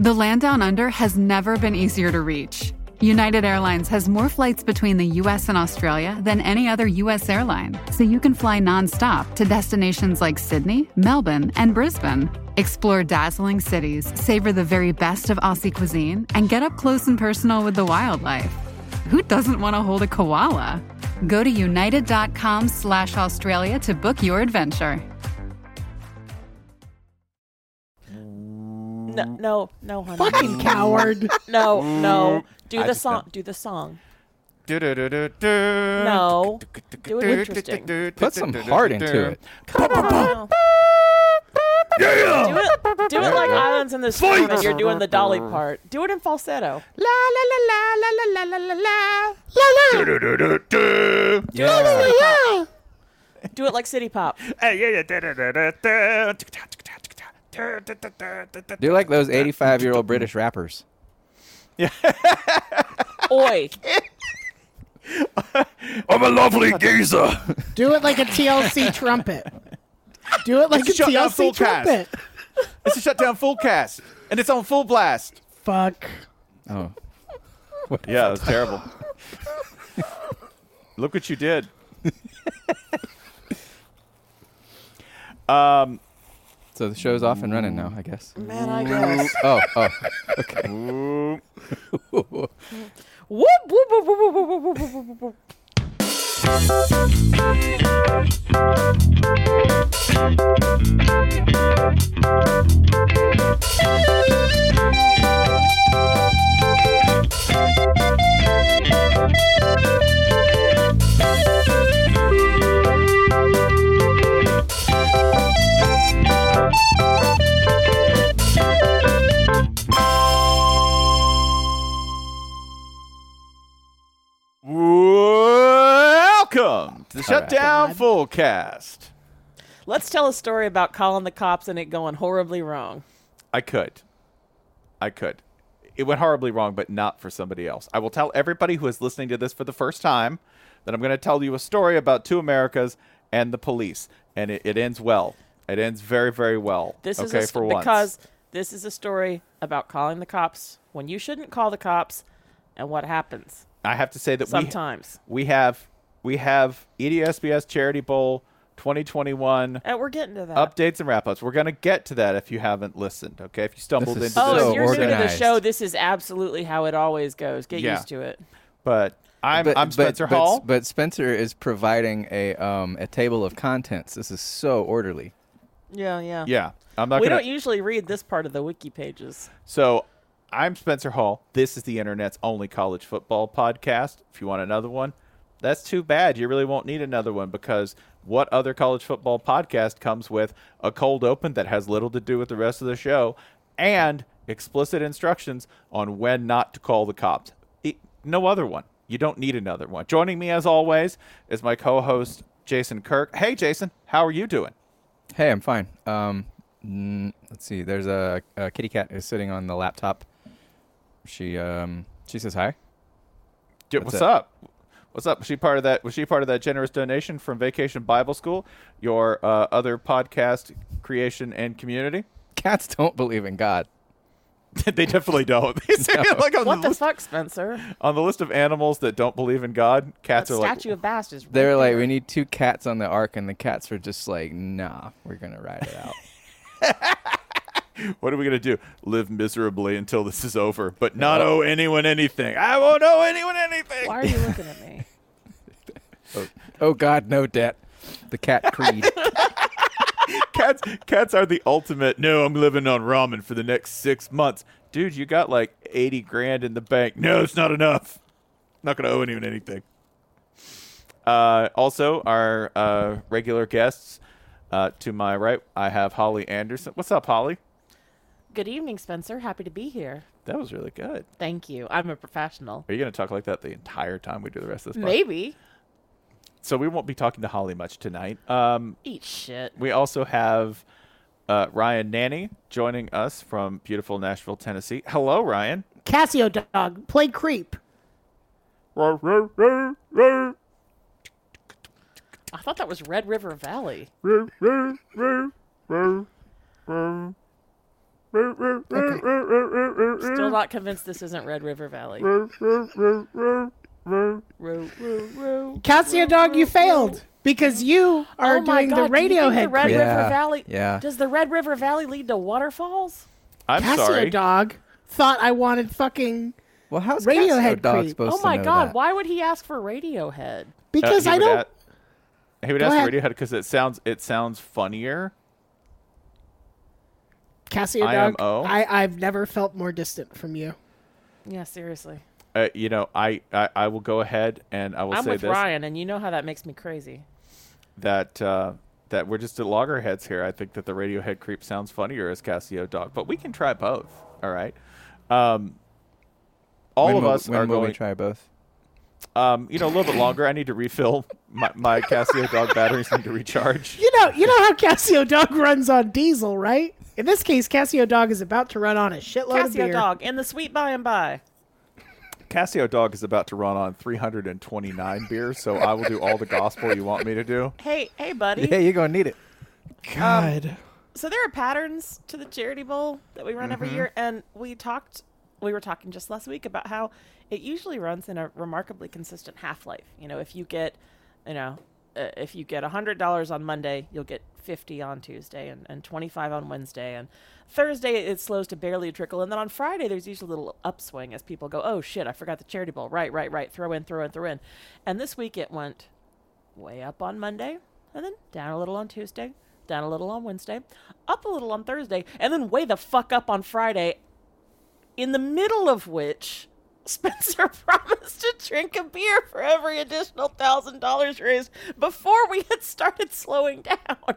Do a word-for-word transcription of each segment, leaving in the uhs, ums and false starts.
The land down under has never been easier to reach. United Airlines has more flights between the U S and Australia than any other U S airline, so you can fly nonstop to destinations like Sydney, Melbourne, and Brisbane. Explore dazzling cities, savor the very best of Aussie cuisine, and get up close and personal with the wildlife. Who doesn't want to hold a koala? Go to united.com slash Australia to book your adventure. No, no, no, honey. Fucking coward. No, no. Do I the just song. know. Do the song. Do-do-do-do-do. No. Do it interesting. Put some heart into it. Come on. Yeah. Do it. Do it like Islands in the Stream, and you're doing the Dolly part. Do it in falsetto. La la la la la la la la la la la. Do-do-do-do-do. Yeah. Do it like City Pop. Hey, yeah, yeah. Da-da-da-da-da. Do like those eighty-five-year-old British rappers. Oi. I'm a lovely geezer. Do it like a T L C trumpet. Do it like Let's a shut down T L C full cast. trumpet. It's a shutdown full cast, and it's on full blast. Fuck. Oh. Yeah, it was terrible. Look what you did. um, So the show's off and running now, I guess. Man, I guess. Oh, oh, okay. ooh. Whoop, whoop, whoop, whoop, whoop, whoop, whoop, whoop, whoop, whoop, whoop. Welcome to the Shutdown right. Full Cast. Let's tell a story about calling the cops and it going horribly wrong. I could. I could. It went horribly wrong, but not for somebody else. I will tell everybody who is listening to this for the first time that I'm going to tell you a story about two Americas and the police. And it, it ends well. It ends very, very well. This okay, is a, for once. because this is a story about calling the cops when you shouldn't call the cops and what happens I have to say that sometimes. we we have we have E D S B S Charity Bowl twenty twenty-one And we're getting to that. updates and wrap-ups. We're going to get to that if you haven't listened, okay? If you stumbled This is into Oh, this. so if you're new to the organized. show, this is absolutely how it always goes. Get Yeah. used to it. But I'm But- I'm but- Spencer but, Hall. But Spencer is providing a um a table of contents. This is so orderly. Yeah, yeah. yeah. I'm not we going don't usually read this part of the wiki pages. So, I'm Spencer Hall. This is the internet's only college football podcast. If you want another one, that's too bad. You really won't need another one because what other college football podcast comes with a cold open that has little to do with the rest of the show and explicit instructions on when not to call the cops? It, no other one. You don't need another one. Joining me, as always, is my co-host, Jason Kirk. Hey, Jason. How are you doing? Hey, I'm fine. Um, mm, let's see. There's a, a kitty cat is sitting on the laptop. She um she says hi. Dude, That's what's it. up? What's up? Was she part of that? Was she part of that generous donation from Vacation Bible School, your uh, other podcast creation and community? Cats don't believe in God. They definitely don't. They say No. it like on What the, the list, fuck, Spencer? on the list of animals that don't believe in God. That Cats are like, statue of Bast is right They're like, there. we need two cats on the ark, and the cats were just like, nah, we're gonna ride it out. what are we gonna do? Live miserably until this is over, but not owe anyone anything. I won't owe anyone anything. Why are you looking at me? oh, oh God, no debt. The cat creed. Cats, cats are the ultimate. No, I'm living on ramen for the next six months, dude. You got like eighty grand in the bank. No, it's not enough. Not gonna owe anyone anything. Uh, also, our uh, regular guests. Uh, to my right, I have Holly Anderson. What's up, Holly? Good evening, Spencer. Happy to be here. That was really good. Thank you. I'm a professional. Are you gonna talk like that the entire time we do the rest of this? podcast? Maybe. So we won't be talking to Holly much tonight. Um, Eat shit. we also have uh, Ryan Nanny joining us from beautiful Nashville, Tennessee. Hello, Ryan. Casio dog. Play creep. Roar, roar, roar, roar. I thought that was Red River Valley. Roar, roar, roar, roar, roar. Roar, roar, roar, roar, roar, roar, Still not convinced this isn't Red River Valley. Row, row, row, Casio Dog, you failed because you are oh my doing God, the do you think Radiohead the Red creep. Yeah, River Valley. yeah. Does the Red River Valley lead to waterfalls? I'm Casio sorry. Dog thought I wanted fucking Well, how's Radiohead Casio Dog creep. supposed Oh to my know God! that? Why would he ask for Radiohead? because Uh, he I would don't. a- he would Go ask ahead. for Radiohead because it sounds it sounds funnier. Casio I am Dog, O. I, I've never felt more distant from you. Yeah, seriously. Uh, you know, I, I I will go ahead and I will I'm say with this Ryan, and you know how that makes me crazy. that uh, that we're just at loggerheads here. I think that the Radiohead creep sounds funnier as Casio Dog, but we can try both. All right. Um, all When of will- us when are will going. we try both? Um, you know, a little bit longer. I need to refill my, my Casio Dog batteries. Need to recharge. You know, you know how Casio Dog runs on diesel, right? In this case, Casio Dog is about to run on a shitload of Casio beer. Dog in the sweet by and by. Casio Dog is about to run on three hundred twenty-nine beers, so I will do all the gospel you want me to do. Hey, hey, buddy. Yeah, you're gonna need it. God. So there are patterns to the Charity Bowl that we run every year, and we talked. We were talking just last week about how it usually runs in a remarkably consistent half-life. You know, if you get, you know, uh, if you get a hundred dollars on Monday, you'll get fifty on Tuesday, and, and twenty-five on Wednesday, and Thursday it slows to barely a trickle, and then on Friday there's usually a little upswing as people go, oh shit, I forgot the Charity Bowl. Right, right, right. Throw in, throw in, throw in, and this week it went way up on Monday, and then down a little on Tuesday, down a little on Wednesday, up a little on Thursday, and then way the fuck up on Friday. In the middle of which Spencer promised to drink a beer for every additional thousand dollars raised before we had started slowing down.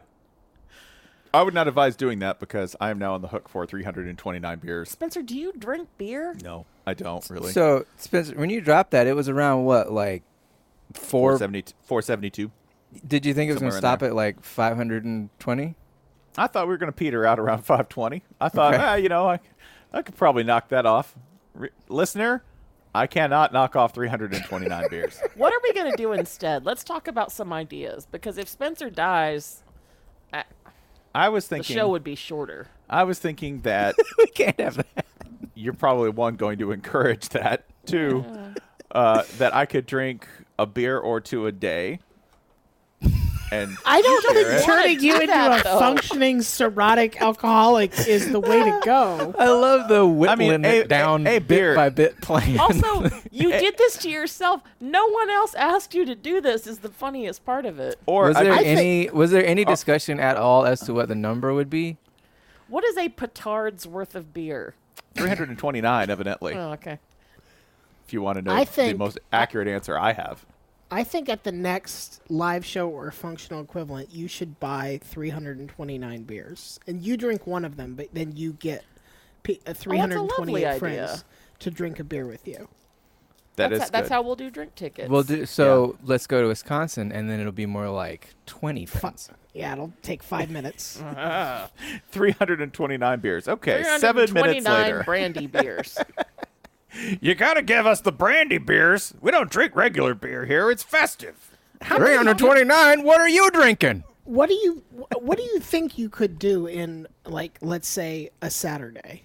I would not advise doing that because I am now on the hook for three hundred twenty-nine beers. Spencer, do you drink beer? No, I don't really. So, Spencer, when you dropped that, it was around what, like four? four seventy, four seventy-two. Did you think it was going to Somewhere in stop at like five hundred twenty? I thought we were going to peter out around five twenty. I thought, Okay. ah, you know, I, I could probably knock that off. Re- listener, I cannot knock off three hundred twenty-nine beers. What are we going to do instead? Let's talk about some ideas, because if Spencer dies, uh, I was the thinking. show would be shorter. I was thinking that We can't have that. you're probably one going to encourage that. Two, uh, that I could drink a beer or two a day. And I don't share think it. turning you do into that, a though. functioning cirrhotic alcoholic is the way to go. I love the whittling a- it down a- a bit beer- by bit plan. Also, you did this to yourself. No one else asked you to do this is the funniest part of it. Or was I- there I any was there any discussion at all as to what the number would be? What is a petard's worth of beer? three hundred twenty-nine, evidently, Oh, okay. if you want to know I the think- most accurate answer I have. I think at the next live show or functional equivalent, you should buy three hundred twenty-nine beers. And you drink one of them, but then you get p- uh, three hundred twenty-eight lovely friends idea. to drink a beer with you. That that's is ho- that's good. how we'll do drink tickets. Well, do, so let's go to Wisconsin, and then it'll be more like twenty friends. Yeah, it'll take five minutes. three hundred twenty-nine beers. Okay, seven minutes later. brandy beers. You gotta give us the brandy beers. We don't drink regular beer here. It's festive. Three hundred twenty-nine. What are you drinking? What do you What do you think you could do in, like, let's say, a Saturday?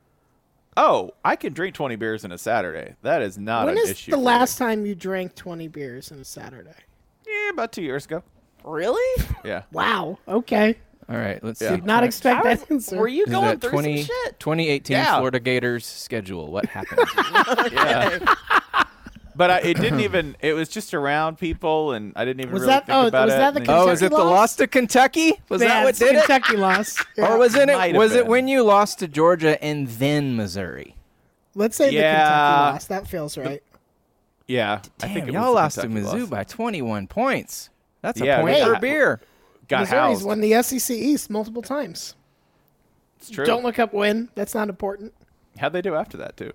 Oh, I can drink twenty beers in a Saturday. That is not When an is issue. the for me. last time you drank twenty beers in a Saturday? Yeah, about two years ago. Really? Yeah. Wow. Okay. All right, let's Yeah. see. Did not expect I that was- answer. were you This is going a through twenty, some shit? twenty eighteen Yeah. Florida Gators schedule. What happened? Yeah. But I, it didn't even. It was just around people, and I didn't even Was really that- think oh, about was it. that the and then- oh, Kentucky is it the loss? loss to Kentucky? Was that Yeah, what it's did it? Kentucky loss. Yeah. Or was it? Might have Was it been. when you lost to Georgia and then Missouri? Let's say the Yeah. Kentucky loss. That feels right. Yeah, I Damn, think it y'all was the lost to Kentucky Mizzou loss. by twenty-one points. That's a Yeah, point we per got- beer. Got Missouri's housed. won the S E C East multiple times. It's true. Don't look up when. That's not important. How'd they do after that too?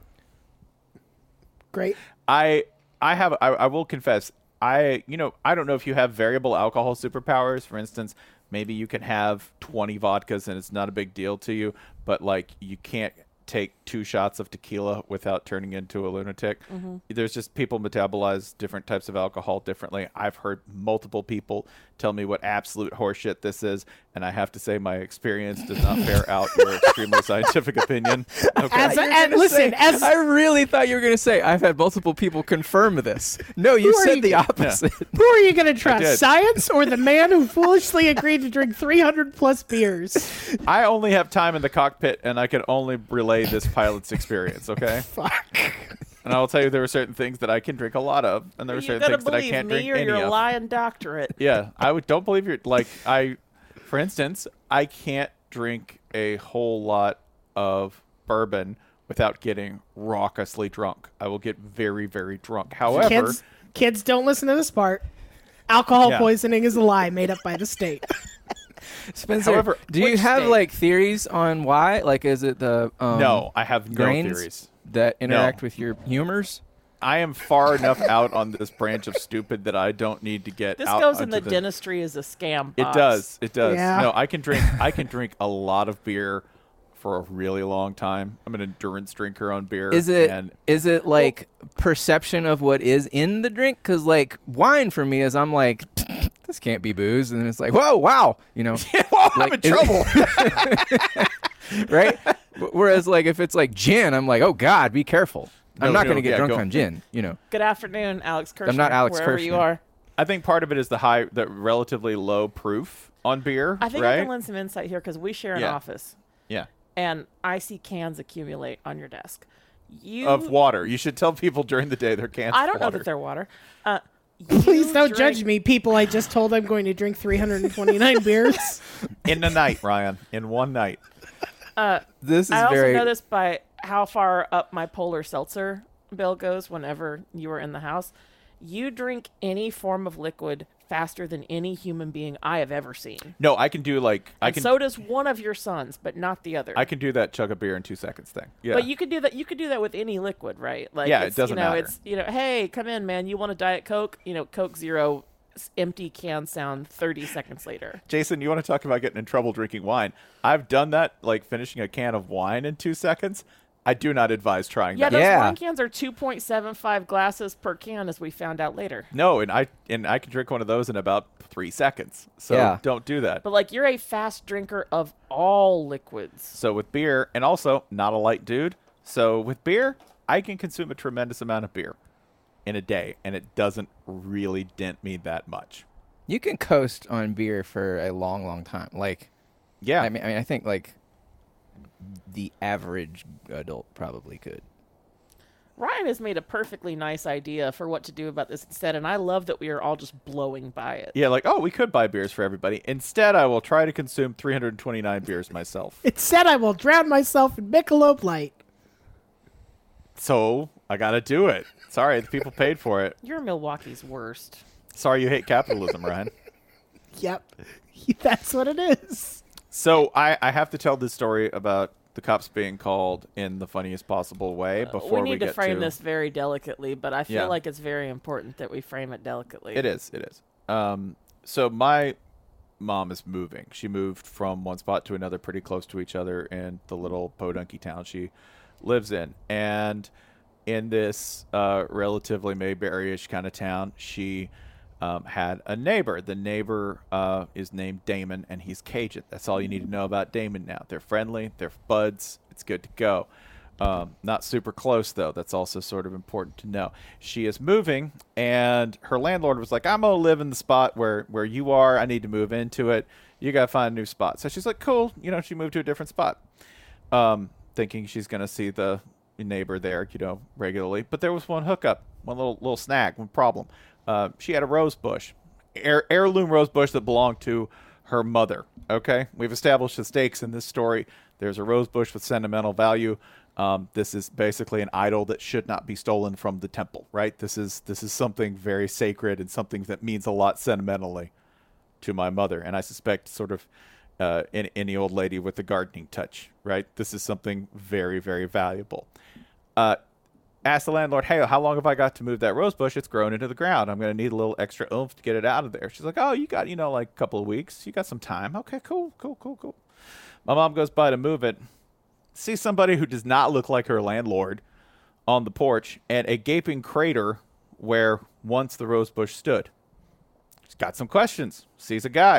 Great. I I have I, I will confess I you know I don't know if you have variable alcohol superpowers. For instance, maybe you can have twenty vodkas and it's not a big deal to you, but like you can't take two shots of tequila without turning into a lunatic. There's just people metabolize different types of alcohol differently. I've heard multiple people tell me what absolute horseshit this is, and I have to say my experience does not bear out your extremely scientific opinion. Okay. As, You were and gonna listen, say- as I really thought you were going to say, I've had multiple people confirm this. No, you Who are said you the gonna- opposite. who are you going to did. trust, science or the man who foolishly agreed to drink three hundred plus beers? I only have time in the cockpit, and I can only relay this pilot's experience, okay? Fuck. And I will tell you there were certain things that I can drink a lot of, and there were You certain gotta things that I believe can't me drink or any your of. lying doctorate. Yeah, I would don't believe you're like I for instance, I can't drink a whole lot of bourbon without getting raucously drunk. I will get very, very drunk. However, Kids, kids, don't listen to this part. Alcohol Yeah. poisoning is a lie made up by the state. Spencer, However, do you which have state? like theories on why? Like, is it the um, no, I have no grains theories. that interact No. with your humors? I am far enough out on this branch of stupid that I don't need to get This out goes in onto the, dentistry as a scam. It box. does. It does. Yeah. No, I can drink I can drink a lot of beer for a really long time. I'm an endurance drinker on beer. Is it and is it like perception of what is in the drink? Because like wine for me is I'm like this can't be booze, and then it's like whoa wow you know Whoa, I'm like, in is- trouble. right? W- Whereas like if it's like gin, I'm like oh god be careful. I'm No, not no, gonna get yeah, drunk go. on gin. You know Good afternoon, Alex Kirshner. not Alex wherever you Kirshner. are. I think part of it is the high, the relatively low proof on beer, I think right? I can lend some insight here because we share an Yeah. office, Yeah. and I see cans accumulate on your desk. You Of water. You should tell people during the day they're cans I of don't know water. that they're water. Uh, Please you don't drink- judge me, people. I just told I'm going to drink three hundred twenty-nine beers. In the night, Ryan. In one night. Uh, this is I also very know this by how far up my polar seltzer bill goes whenever you are in the house. You drink any form of liquid faster than any human being I have ever seen. No, I can do like I And can so does one of your sons, but not the other. I can do that chug a beer in two seconds thing. Yeah. But you could do that. You could do that with any liquid, right? Like, Yeah, it it's, doesn't you know, matter. It's you know, hey, come in, man. You want a Diet Coke? You know, Coke Zero, s- empty can sound thirty seconds later. Jason, you want to talk about getting in trouble drinking wine? I've done that, like finishing a can of wine in two seconds. I do not advise trying Yeah, that. those Yeah. wine cans are two point seven five glasses per can, as we found out later. No, and I and I can drink one of those in about three seconds. So Yeah. don't do that. But like, you're a fast drinker of all liquids. So with beer, and also not a light dude. So with beer, I can consume a tremendous amount of beer in a day, and it doesn't really dent me that much. you can coast on beer for a long long time. Like Yeah. I mean I mean I think like the average adult probably could. Ryan has made a perfectly nice idea for what to do about this instead, and I love that we are all just blowing by it. yeah, like, oh, we could buy beers for everybody. Instead, I will try to consume three hundred twenty-nine beers myself. It said I will drown myself in Michelob Light. So I got to do it. Sorry, the people paid for it. You're Milwaukee's worst. Sorry you hate capitalism, Ryan. Yep. That's what it is. So I, I have to tell this story about the cops being called in the funniest possible way before Uh, we need to get frame to this very delicately, but I feel Yeah. like it's very important that we frame it delicately. It is. It is. Um, so my mom is moving. She moved from one spot to another, pretty close to each other, in the little podunky town she lives in. And in this uh, relatively Mayberry-ish kind of town, she um, had a neighbor. The neighbor uh, is named Damon, and he's Cajun. That's all you need to know about Damon now. They're friendly. They're buds. It's good to go. Um, not super close, though. That's also sort of important to know. She is moving, and her landlord was like, I'm going to live in the spot where, where you are. I need to move into it. You got to find a new spot. So she's like, cool. You know, she moved to a different spot, um, thinking she's going to see the neighbor there, you know, regularly. But there was one hookup, one little little snag, one problem. Uh, she had a rose bush, heir- heirloom rose bush that belonged to her mother. Okay? We've established the stakes in this story. There's a rose bush with sentimental value. Um, this is basically an idol that should not be stolen from the temple, right? This is this is something very sacred and something that means a lot sentimentally to my mother. And I suspect sort of uh, any, any old lady with the gardening touch, right? This is something very, very valuable. Uh, ask the landlord, hey, how long have I got to move that rose bush? It's grown into the ground. I'm going to need a little extra oomph to get it out of there. She's like, oh, you got, you know, like a couple of weeks. You got some time. Okay, cool, cool, cool, cool. My mom goes by to move it. See somebody who does not look like her landlord on the porch and a gaping crater where once the rose bush stood. She's got some questions. Sees a guy.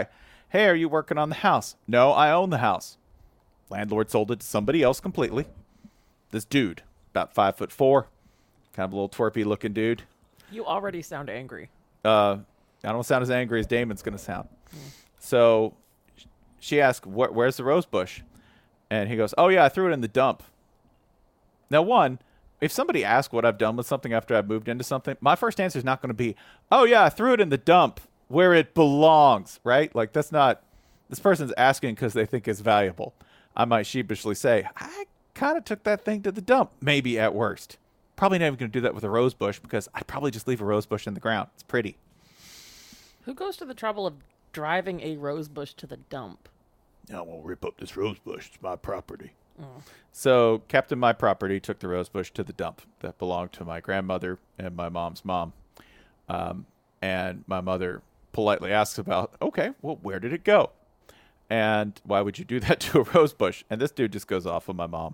Hey, are you working on the house? No, I own the house. Landlord sold it to somebody else completely. This dude, about five foot four, kind of a little twerpy looking dude. You already sound angry. Uh, I don't sound as angry as Damon's going to sound. Mm. So she asked, Where, where's the rose bush? And he goes, oh, yeah, I threw it in the dump. Now, one, if somebody asks what I've done with something after I've moved into something, my first answer is not going to be, oh, yeah, I threw it in the dump where it belongs, right? Like, that's not, this person's asking because they think it's valuable. I might sheepishly say, I kind of took that thing to the dump, maybe at worst. Probably not even going to do that with a rose bush because I'd probably just leave a rose bush in the ground. It's pretty. Who goes to the trouble of driving a rose bush to the dump? I won't rip up this rose bush. It's my property. Oh. So Captain My Property took the rose bush to the dump that belonged to my grandmother and my mom's mom. Um, and my mother politely asks about, okay, well, where did it go? And why would you do that to a rose bush? And this dude just goes off on my mom.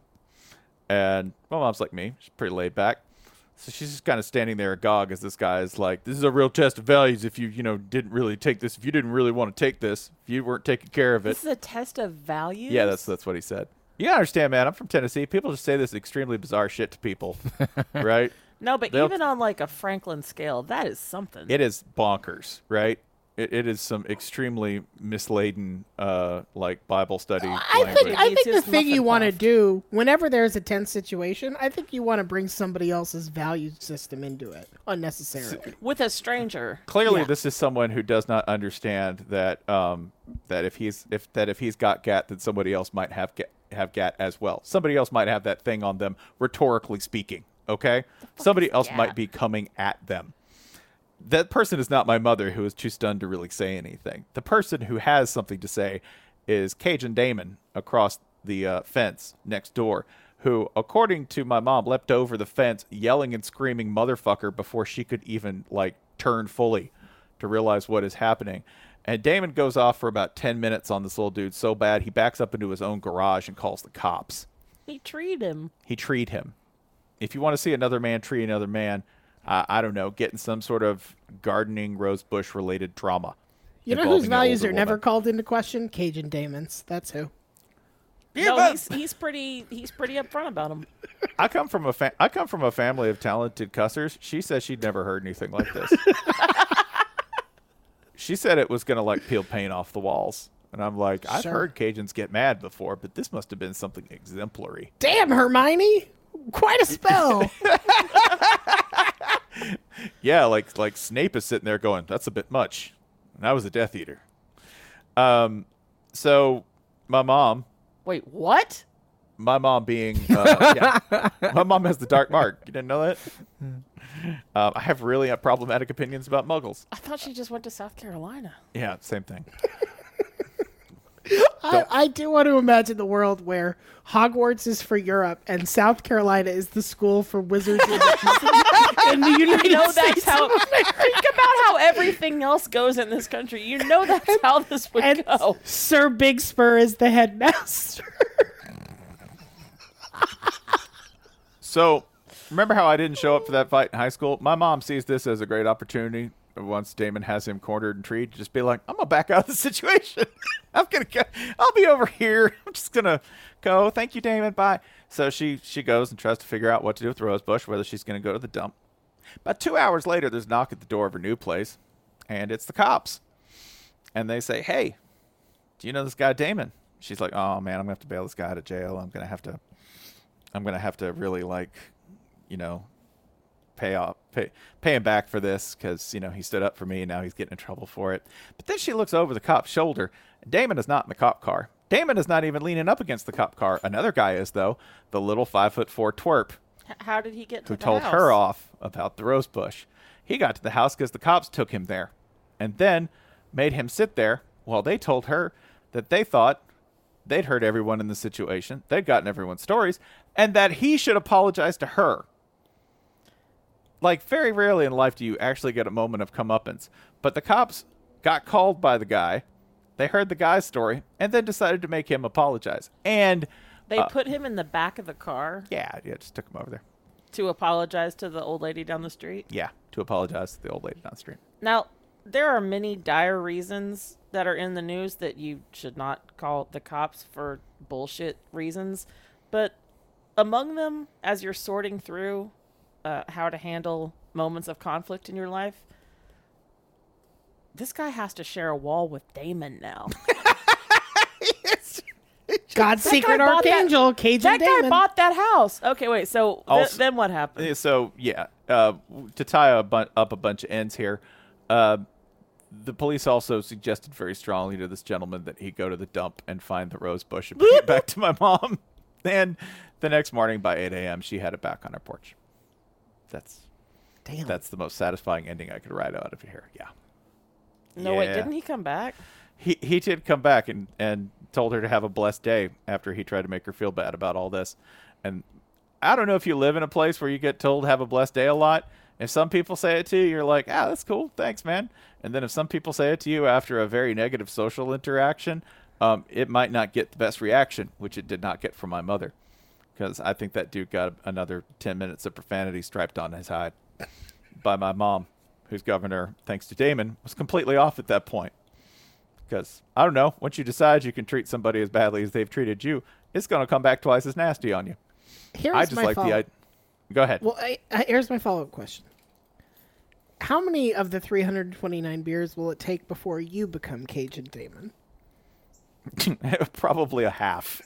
And my mom's like me. She's pretty laid back. So she's just kind of standing there agog as this guy is like, this is a real test of values if you, you know, didn't really take this. If you didn't really want to take this, if you weren't taking care of it. This is a test of values? Yeah, that's that's what he said. You gotta understand, man. I'm from Tennessee. People just say this extremely bizarre shit to people, right? No, but They'll, even on like a Franklin scale, that is something. It is bonkers, right? It, it is some extremely misladen, uh, like Bible study I language. think I think the thing you want to do whenever there's a tense situation, I think you want to bring somebody else's value system into it unnecessarily with a stranger. Clearly, yeah. this is someone who does not understand that um, that if he's if that if he's got gat, then somebody else might have gat, have gat as well. Somebody else might have that thing on them, rhetorically speaking. Okay, somebody else gat? might be coming at them. That person is not my mother, who is too stunned to really say anything. The person who has something to say is Cajun Damon across the uh, fence next door, who, according to my mom, leapt over the fence yelling and screaming motherfucker before she could even, like, turn fully to realize what is happening. And Damon goes off for about ten minutes on this little dude so bad he backs up into his own garage and calls the cops. He treed him. He treed him. If you want to see another man tree another man, Uh, I don't know, getting some sort of gardening rosebush related drama. You know whose values are woman. never called into question? Cajun Damon's. That's who. Yeah, no, he's he's pretty he's pretty upfront about him. I come from a fa- I come from a family of talented cussers. She says she'd never heard anything like this. She said it was going to like peel paint off the walls. And I'm like, I've sure. heard Cajuns get mad before, but this must have been something exemplary. Damn, Hermione. Quite a spell. Yeah, like like Snape is sitting there going, that's a bit much. And I was a Death Eater. Um, so my mom. Wait, what? My mom being, uh, yeah, my mom has the dark mark. You didn't know that? Um, I have really problematic opinions about Muggles. I thought she just went to South Carolina. Yeah, same thing. I, I do want to imagine the world where Hogwarts is for Europe and South Carolina is the school for wizards in the, in the United you know States. That's how, think about how everything else goes in this country. You know that's how this would and go. Sir Big Spur is the headmaster. So, remember how I didn't show up for that fight in high school? My mom sees this as a great opportunity. Once Damon has him cornered and treed, just be like, I'm gonna back out of the situation. I'm gonna go. I'll be over here. I'm just gonna go. Thank you, Damon. Bye. So she she goes and tries to figure out what to do with Rosebush, whether she's gonna go to the dump. About two hours later, there's a knock at the door of her new place, and it's the cops. And they say, "Hey, do you know this guy Damon?" She's like, "Oh man, I'm gonna have to bail this guy out of jail. I'm gonna have to. I'm gonna have to really like, you know." pay off pay pay him back for this because you know he stood up for me and now he's getting in trouble for it." But then she looks over the cop's shoulder and Damon is not in the cop car. Damon is not even leaning up against the cop car. Another guy is, though, the little five foot four twerp. H- how did he get to who the told house? her off about the rose bush. He got to the house because the cops took him there and then made him sit there while they told her that they thought they'd heard everyone in the situation, they'd gotten everyone's stories, and that he should apologize to her. Like, very rarely in life do you actually get a moment of comeuppance. But the cops got called by the guy. They heard the guy's story and then decided to make him apologize. And They uh, put him in the back of the car yeah, yeah, just took him over there. to apologize to the old lady down the street. Yeah, to apologize to the old lady down the street. Now, there are many dire reasons that are in the news that you should not call the cops for bullshit reasons. But among them, as you're sorting through uh, how to handle moments of conflict in your life, this guy has to share a wall with Damon now. God's That secret guy bought that- archangel, Cajun That guy Damon. bought that house. Okay, wait. So th- Also- then what happened? Uh, So yeah, uh, to tie a bu- up a bunch of ends here, uh, the police also suggested very strongly to this gentleman that he go to the dump and find the rose bush and bring it back to my mom. And the next morning by eight a.m., she had it back on her porch. That's Damn. that's the most satisfying ending I could write out of here. Yeah. No, wait. Yeah. Didn't he come back? He he did come back and, and told her to have a blessed day after he tried to make her feel bad about all this. And I don't know if you live in a place where you get told have a blessed day a lot. If some people say it to you, you're like, ah, that's cool. Thanks, man. And then if some people say it to you after a very negative social interaction, um, it might not get the best reaction, which it did not get from my mother. Because I think that dude got another ten minutes of profanity striped on his hide by my mom, whose governor, thanks to Damon, was completely off at that point. Because, I don't know, once you decide you can treat somebody as badly as they've treated you, it's going to come back twice as nasty on you. Here's I just my like follow- the idea. Go ahead. Well, I, I, here's my follow-up question. How many of the three hundred twenty-nine beers will it take before you become Cajun Damon? Probably a half.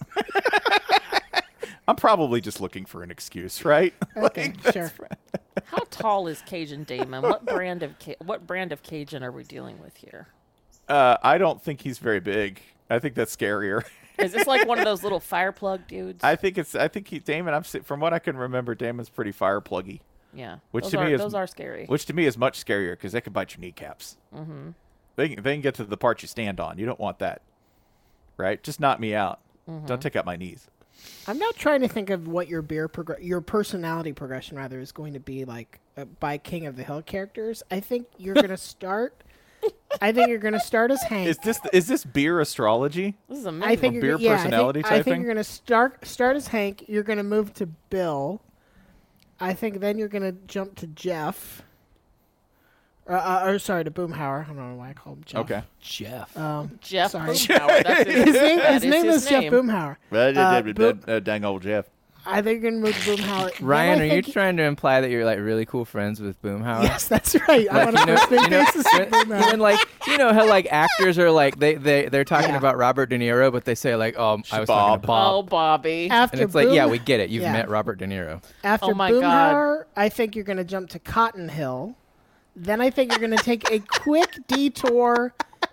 I'm probably just looking for an excuse, right? Okay, Like, sure. How tall is Cajun Damon? What brand of ca- what brand of Cajun are we dealing with here? Uh, I don't think he's very big. I think that's scarier. Is this like one of those little fire plug dudes? I think it's. I think he, Damon. I'm si- from what I can remember, Damon's pretty fire pluggy, yeah, which those to are, me is those are scary. which to me is much scarier because they can bite your kneecaps. Mm-hmm. They can, they can get to the part you stand on. You don't want that, right? Just knock me out. Mm-hmm. Don't take out my knees. I'm now trying to think of what your beer progr- your personality progression rather is going to be like uh, by King of the Hill characters. I think you're going to start. I think you're going to start as Hank. Is this is this beer astrology? This is I amazing. think a you're beer gonna- yeah, personality I think, I think typing? you're going to start start as Hank. You're going to move to Bill. I think then you're going to jump to Jeff. Uh, uh, or sorry, to Boomhauer. I don't know why I called him Jeff. Okay. Jeff. Um, Jeff sorry. Boomhauer. That's his, his name, that his name is, Jeff name. Boomhauer. Uh, Boom- uh, dang old Jeff. I think you're going to move to Boomhauer. Then Ryan, I are you think- trying to imply that you're like really cool friends with Boomhauer? Yes, that's right. I'm on a you know, first name you know, basis with Boomhauer. even like you know how like actors are like they they they're talking Yeah. about Robert De Niro, but they say like, oh, I was talking to Bob, Oh, Bobby. After and it's like, yeah, Boom- we get it. You've yeah. met Robert De Niro. After Oh my Boomhauer, I think you're going to jump to Cotton Hill. Then I think you're going to take a quick detour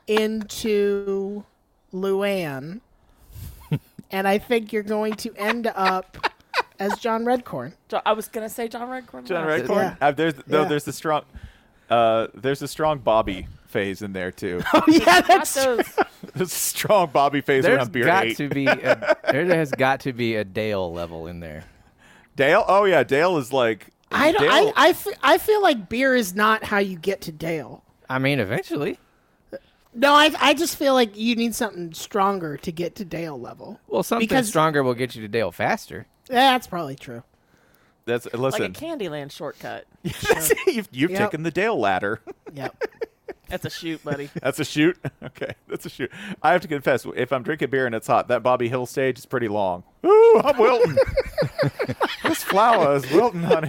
into Luann. And I think you're going to end up as John Redcorn. Jo- I was gonna say John Redcorn. John last. Redcorn. Yeah. Uh, there's no. Yeah. There's the strong. Uh, there's a strong Bobby phase in there too. Oh, yeah, Not that's those. There's a strong Bobby phase There's around beer got eight. to be a, there has got to be a Dale level in there. Dale. Oh yeah, Dale is like. I, don't, Dale, I, I, fe- I feel like beer is not how you get to Dale. I mean, eventually. No, I, I just feel like you need something stronger to get to Dale level. Well, something Because- stronger will get you to Dale faster. That's probably true. That's Like a listen. Candyland shortcut. you've you've Yep. taken the Dale ladder. Yep. That's a shoot, buddy. That's a shoot. Okay, that's a shoot. I have to confess, if I'm drinking beer and it's hot, that Bobby Hill stage is pretty long. Ooh, I'm wilting. This flower is wilting, honey.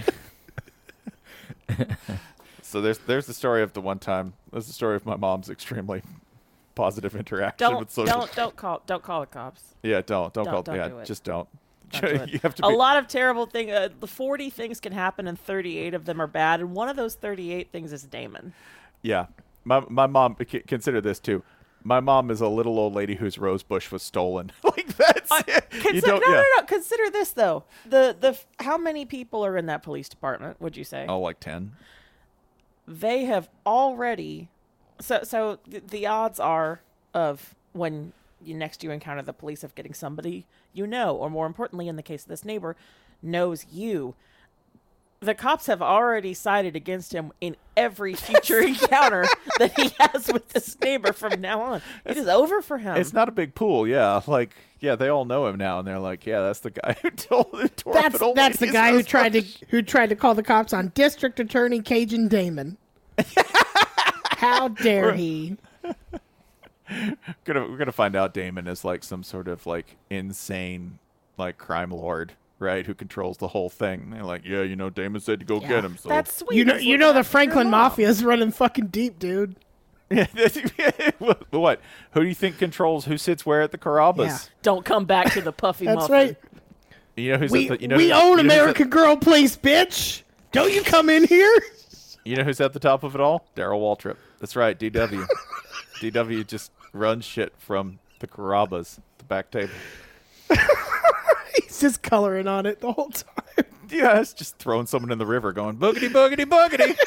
So there's there's the story of the one time. There's the story of my mom's extremely positive interaction Don't with social. don't don't call don't call the cops. Yeah, don't don't, Don't- call. don't yeah, do it. just don't. Don't do it. You have to a be. lot of terrible things. Uh, the forty things can happen, and thirty-eight of them are bad. And one of those thirty-eight things is Damon. Yeah, my my mom. c- Consider this too. My mom is a little old lady whose rose bush was stolen. Like that's it. You Consider, don't. no, yeah. no, no. Consider this though. The the f- how many people are in that police department? Would you say? Oh, like ten. They have already. So so th- the odds are of when you next you encounter the police of getting somebody you know, or more importantly, in the case of this neighbor, knows you. The cops have already sided against him in every future encounter that he has with this neighbor from now on. It is over for him. It's not a big pool, yeah. Like, yeah, they all know him now, and they're like, yeah, that's the guy who told who tore up That's an old that's the lady's guy who rose tried to bush. who tried to call the cops on District Attorney Cajun Damon. How dare he? Gonna, we're gonna find out Damon is like some sort of like insane like crime lord, right? Who controls the whole thing. They're like, yeah, you know, Damon said to go Yeah. get him. So That's sweet. You know, He's you looking know the after Franklin your mom. Mafia is running fucking deep, dude. what? Who do you think controls who sits where at the Carrabba's? Yeah. Don't come back to the puffy That's muffin. right. You know who's We, at the, you know we who- own you know who's at- American Girl Place, bitch. Don't you come in here? You know who's at the top of it all? Daryl Waltrip. That's right, D W. D W just runs shit from the Carrabba's, the back table. He's just coloring on it the whole time. Yeah, it's just throwing someone in the river going, boogity, boogity, boogity.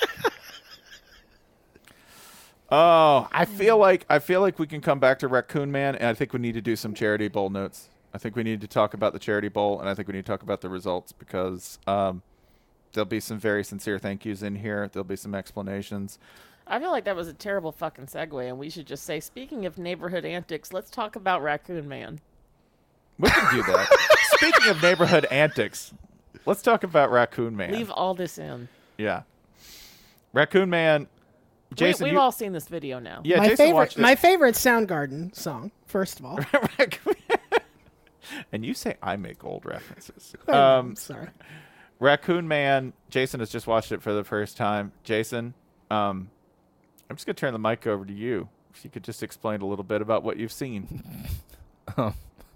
Oh, I feel like I feel like we can come back to Raccoon Man, and I think we need to do some Charity Bowl notes. I think we need to talk about the Charity Bowl, and I think we need to talk about the results because um, there'll be some very sincere thank yous in here. There'll be some explanations. I feel like that was a terrible fucking segue, and we should just say, speaking of neighborhood antics, let's talk about Raccoon Man. We can do that. Speaking of neighborhood antics, let's talk about Raccoon Man. Leave all this in. Yeah, Raccoon Man. Jason, we, we've you, all seen this video now. yeah, my Jason favorite, watched it. my favorite Soundgarden song. First of all, And you say I make old references. um, Um, sorry. Raccoon Man. Jason has just watched it for the first time. Jason, um, I'm just gonna turn the mic over to you. If you could just explain a little bit about what you've seen. Uh,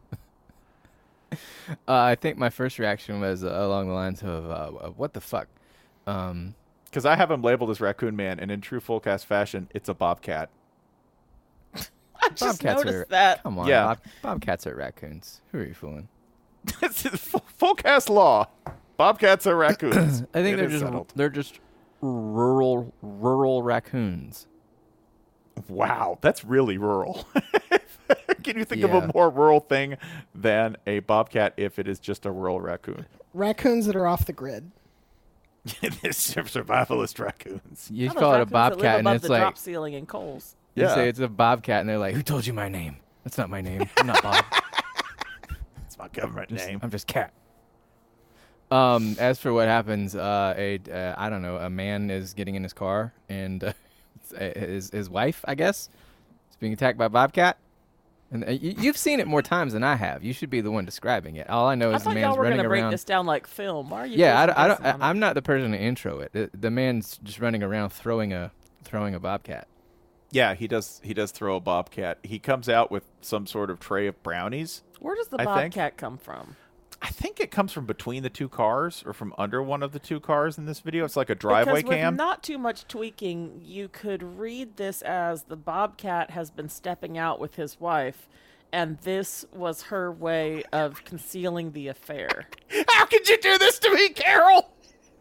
I think my first reaction was uh, along the lines of, uh, uh, what the fuck? Um, Because I have him labeled as Raccoon Man, and in true full cast fashion, it's a bobcat. I just Bobcats noticed are, that. Come on, Yeah. Bob, bobcats are raccoons. Who are you fooling? It's full, full cast law. Bobcats are raccoons. I think It they're is just settled. they're just rural rural raccoons. Wow, that's really rural. Can you think of Yeah. a more rural thing than a bobcat if it is just a rural raccoon? Raccoons that are off the grid. They're survivalist raccoons. You Some call of it a those raccoons that live bobcat, and above it's the like drop ceiling in Coles. you Yeah. say it's a bobcat, and they're like, "Who told you my name? That's not my name. I'm not Bob. It's my government Just- name. I'm just cat." Um, as for what happens, uh, a uh, I don't know, a man is getting in his car, and uh, his his wife, I guess, is being attacked by a bobcat. And uh, you, you've seen it more times than I have. You should be the one describing it. All I know I is the thought y'all man's were running going to break around. this down like film. Why are you? Yeah, I, posting don't- I this don't. on I, I'm not the person to intro it. The, the man's just running around throwing a throwing a bobcat. Yeah, he does. He does throw a bobcat. He comes out with some sort of tray of brownies. Where does the I think. bobcat come from? I think it comes from between the two cars or from under one of the two cars in this video. It's like a driveway because cam. with not too much tweaking, you could read this as the bobcat has been stepping out with his wife, and this was her way of concealing the affair. How could you do this to me, Carol?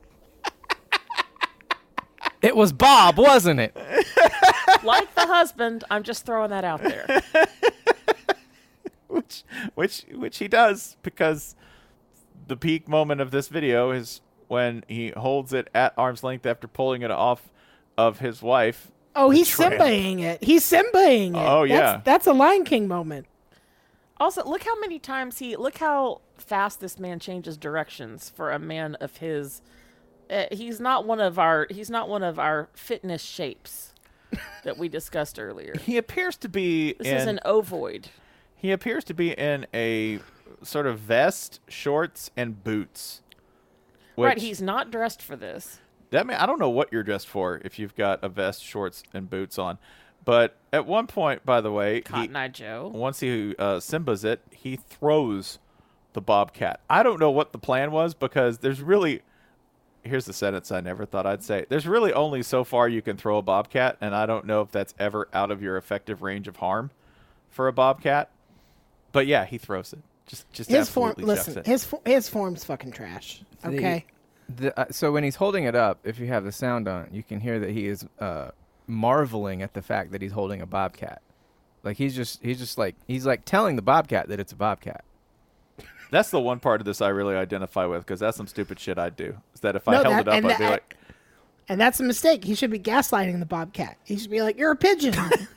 It was Bob, wasn't it? Like the husband, I'm just throwing that out there. which, which, which he does because the peak moment of this video is when he holds it at arm's length after pulling it off of his wife. Oh, he's Tramp. Simbaing it. He's Simbaing it. Oh, yeah. That's, that's a Lion King moment. Also, look how many times he look how fast this man changes directions for a man of his. Uh, he's not one of our. He's not one of our fitness shapes that we discussed earlier. He appears to be This in, is an ovoid. he appears to be in a sort of vest, shorts, and boots. Right, which- he's not dressed for this. That mean, I don't know what you're dressed for if you've got a vest, shorts, and boots on. But at one point, by the way, he, Cotton Eye Joe. once he uh, Simba's it, he throws the bobcat. I don't know what the plan was because there's really, here's the sentence I never thought I'd say. There's really only so far you can throw a bobcat, and I don't know if that's ever out of your effective range of harm for a bobcat. But yeah, he throws it. Just, just His form. absolutely chucks Listen, it. his fo- his form's fucking trash. The- Okay. The, uh, so when he's holding it up, if you have the sound on, you can hear that he is uh, marveling at the fact that he's holding a bobcat. Like he's just he's just like he's like telling the bobcat that it's a bobcat. That's the one part of this I really identify with because that's some stupid shit I'd do. Is that if I No, held that- it up, and I'd be that- like, And that's a mistake. He should be gaslighting the bobcat. He should be like, "You're a pigeon."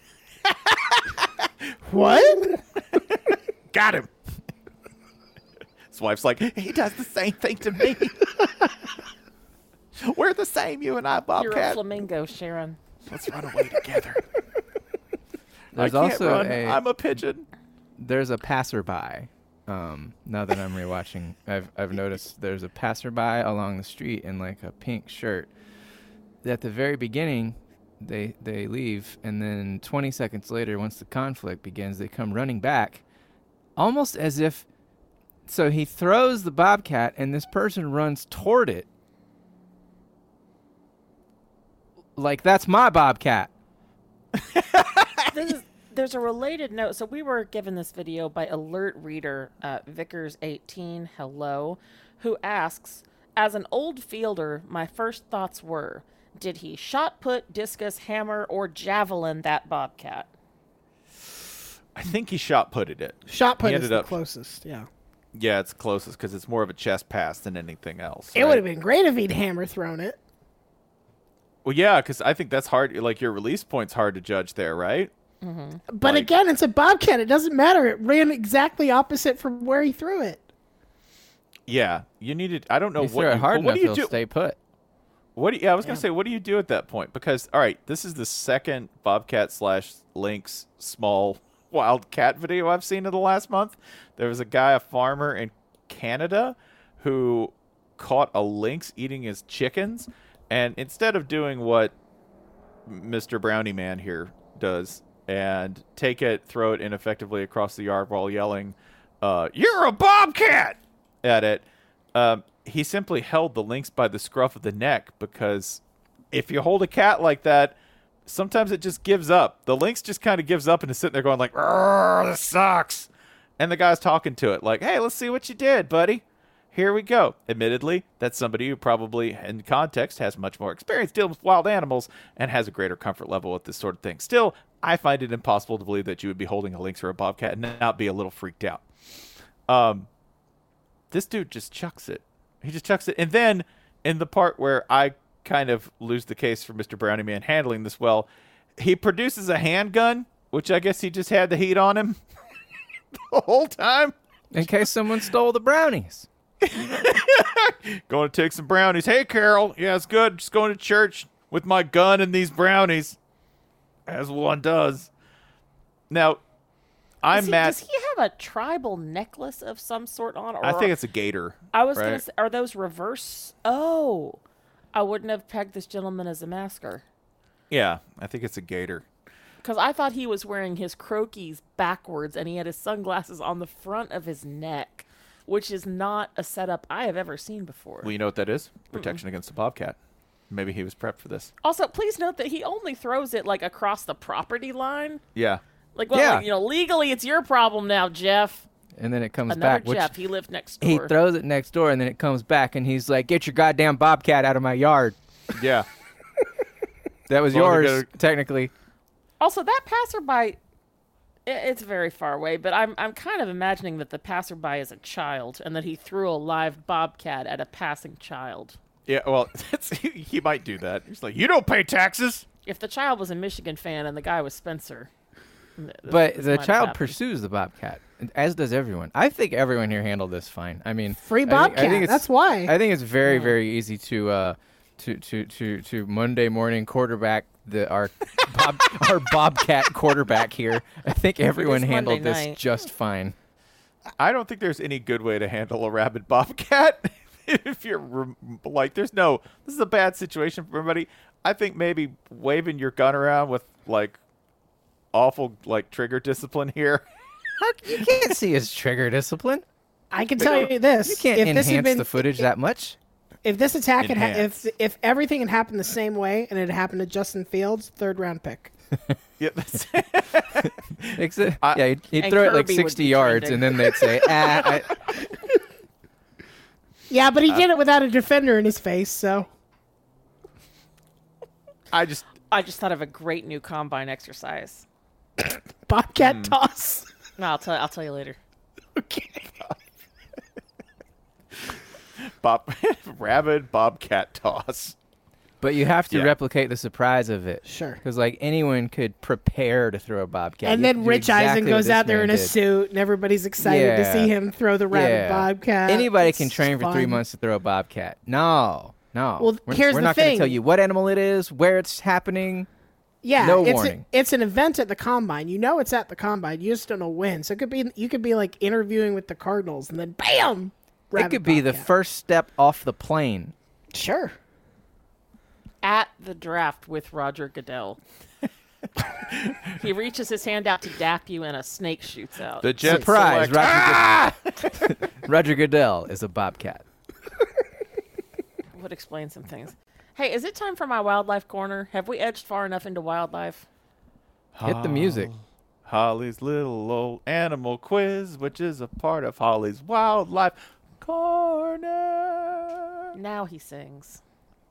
What? got him. His wife's like, he does the same thing to me. We're the same, you and I, You're a Bobcat. flamingo, Sharon. Let's run away together. There's I can't also run. a I'm a pigeon. there's a passerby. Um, now that I'm rewatching, I've I've noticed there's a passerby along the street in like a pink shirt. At the very beginning, they they leave, and then twenty seconds later, once the conflict begins, they come running back, almost as if. So he throws the bobcat, and this person runs toward it. Like, that's my bobcat. This is, there's a related note. So we were given this video by alert reader uh, Vickers eighteen, hello, who asks, as an old fielder, my first thoughts were, did he shot put, discus, hammer, or javelin that bobcat? I think he shot putted it. Shot put He is ended the up- closest. Yeah. Yeah, it's closest because it's more of a chest pass than anything else. It right? would have been great if he'd hammer thrown it. Well, yeah, because I think that's hard. Like your release point's hard to judge there, right? But Like- again, it's a bobcat. It doesn't matter. It ran exactly opposite from where he threw it. Yeah, you needed. I don't know You what. throw it you, hard but what enough, do you he'll do? stay put. What? Do you, yeah, I was gonna say, what do you do at that point? Because all right, this is the second Bobcat slash Lynx small wild cat video I've seen in the last month. There was a guy, a farmer in Canada, who caught a lynx eating his chickens, and instead of doing what Mister Brownie Man here does and take it, throw it ineffectively across the yard while yelling, uh, "You're a bobcat!" at it. Um, he simply held the lynx by the scruff of the neck, because if you hold a cat like that, sometimes it just gives up. The lynx just kind of gives up and is sitting there going like, "Arr, this sucks." And the guy's talking to it like, "Hey, let's see what you did, buddy. Here we go." Admittedly, that's somebody who probably, in context, has much more experience dealing with wild animals and has a greater comfort level with this sort of thing. Still, I find it impossible to believe that you would be holding a lynx or a bobcat and not be a little freaked out. Um, this dude just chucks it. He just chucks it. And then, in the part where I kind of lose the case for Mister Brownie Man handling this well, he produces a handgun, which I guess he just had the heat on him the whole time. In case someone stole the brownies. Going to take some brownies. Hey, Carol. Yeah, it's good. Just going to church with my gun and these brownies, as one does. Now, I'm Does he, mad. does he have a tribal necklace of some sort on? Or I think it's a gator. I was right? gonna say, are those reverse? Oh, I wouldn't have pegged this gentleman as a masker Yeah, I think it's a gator. because I thought he was wearing his croquis backwards and he had his sunglasses on the front of his neck, which is not a setup I have ever seen before. Well, you know what that is? Protection against the bobcat. Maybe he was prepped for this. Also, please note that he only throws it like across the property line. Yeah. Like, well, Yeah. like, you know, legally it's your problem now, Jeff. And then it comes Another back. Which Jeff. He lived next he door. throws it next door, and then it comes back, and he's like, "Get your goddamn bobcat out of my yard." Yeah. That was Well, they yours, gotta- technically. Also, that passerby, i- it's very far away, but I'm I'm kind of imagining that the passerby is a child and that he threw a live bobcat at a passing child. Yeah, well, that's, he, he might do that. He's like, "You don't pay taxes." If the child was a Michigan fan and the guy was Spencer. th- this- But this the might have child happened. pursues the bobcat, as does everyone. I think everyone here handled this fine. I mean, Free I think- bobcat. I think it's- That's why. I think it's very, very easy to uh, to to to to Monday morning quarterback the our bob, our bobcat quarterback here. I think everyone It is handled Monday this night. just fine. I don't think there's any good way to handle a rabid bobcat. If you're rem- like, there's no, this is a bad situation for everybody. I think maybe waving your gun around with like awful like trigger discipline here. How, you can't see his trigger discipline. I can tell you this: You can't if enhance this had been, the footage that much. if this attack had ha- Enhance. if if everything had happened the same way and it had happened to Justin Fields, third round pick. Yeah, that's Except, I- yeah, he'd, he'd And throw it like Kirby would sixty be yards, trending. and then they'd say, "Ah." I, Yeah, but he did it without a defender in his face, so I just I just thought of a great new combine exercise. bobcat Hmm. toss. No, I'll tell I'll tell you later. Okay. bob rabid bobcat toss. but you have to Yeah. replicate the surprise of it. Sure. Because like anyone could prepare to throw a bobcat. And You have then to do Rich exactly Eisen what goes this out there man in a did. suit, and everybody's excited to Yeah. see him throw the rabbit Yeah. bobcat. Anybody It's can train for three fun. months to throw a bobcat. No, no. Well, we're, here's we're the not going to thing. tell you what animal it is, where it's happening. Yeah, No it's warning. A, it's an event at the combine. You know it's at the combine. You just don't know when. So it could be you could be like interviewing with the Cardinals, and then bam, It Rabbit could be the Bobcat. first step off the plane. Sure. At the draft with Roger Goodell. He reaches his hand out to dap you, and a snake shoots out. The Jets Surprise! select- Ah! Roger, Good- Roger Goodell is a bobcat. Would explain some things. Hey, is it time for my wildlife corner? Have we edged far enough into wildlife? Hit the music. Holly's little old animal quiz, which is a part of Holly's wildlife corner. Now he sings.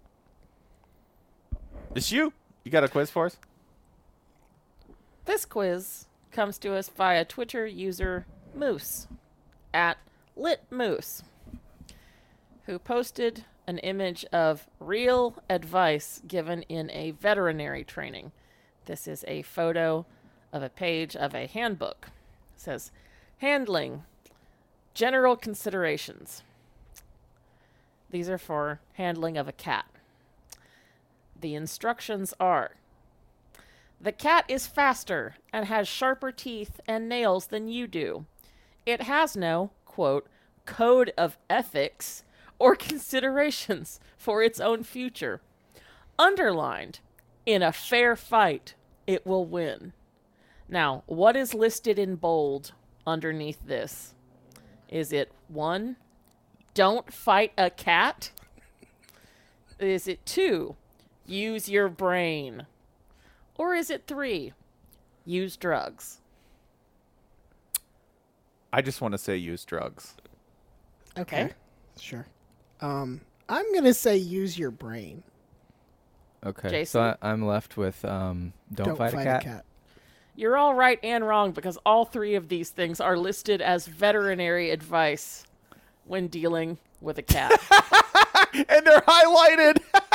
It's you. You got a quiz for us? This quiz comes to us via Twitter user Moose at litmoose, who posted an image of real advice given in a veterinary training. This is a photo of a page of a handbook. It says, handling, general considerations. These are for handling of a cat. The instructions are, the cat is faster and has sharper teeth and nails than you do. It has no, quote, code of ethics or considerations for its own future. Underlined, in a fair fight, it will win. Now, what is listed in bold underneath this? Is it one, don't fight a cat? Is it two, use your brain? Or is it three, use drugs? I just want to say use drugs. Okay. Okay. Sure. Um, I'm gonna say use your brain. Okay, Jason? so I, I'm left with um, don't, fight, a cat. You're all right and wrong because all three of these things are listed as veterinary advice when dealing with a cat. And they're highlighted.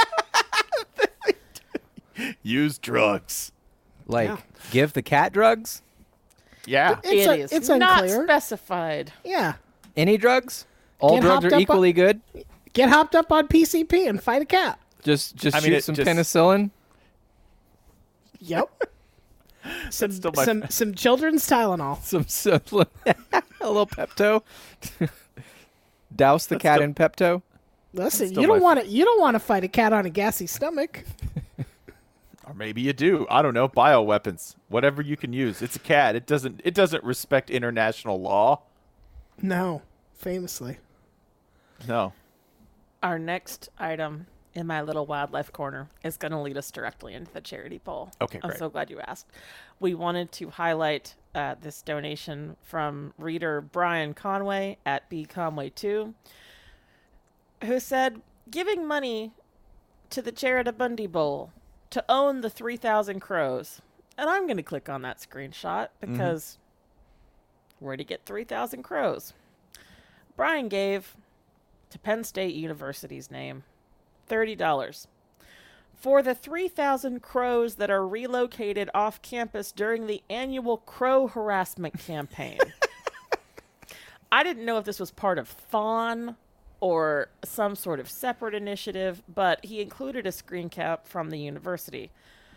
Use drugs. Like, Yeah. give the cat drugs? Yeah. It's It a- is it's not unclear. specified. Yeah. Any drugs? All Get drugs hopped are up equally good? Get hopped up on P C P and fight a cat. Just just I mean, shoot it some just- penicillin? Yep. some still my some some children's Tylenol. Some, some a little Pepto? Douse the cat still- in Pepto? Listen, still you don't my- want to you don't want to fight a cat on a gassy stomach. Or maybe you do. I don't know. Bioweapons. Whatever you can use. It's a cat. It doesn't it doesn't respect international law. No, famously. No. Our next item in my little wildlife corner is going to lead us directly into the charity poll. Okay, I'm great. so glad you asked. We wanted to highlight uh, this donation from reader Brian Conway at B Conway two, who said, giving money to the Charity Bundy Bowl to own the three thousand crows. And I'm going to click on that screenshot because where'd he get three thousand crows? Brian gave to Penn State University's name thirty dollars for the three thousand crows that are relocated off campus during the annual crow harassment campaign. I didn't know if this was part of Fawn or some sort of separate initiative, but he included a screen cap from the university.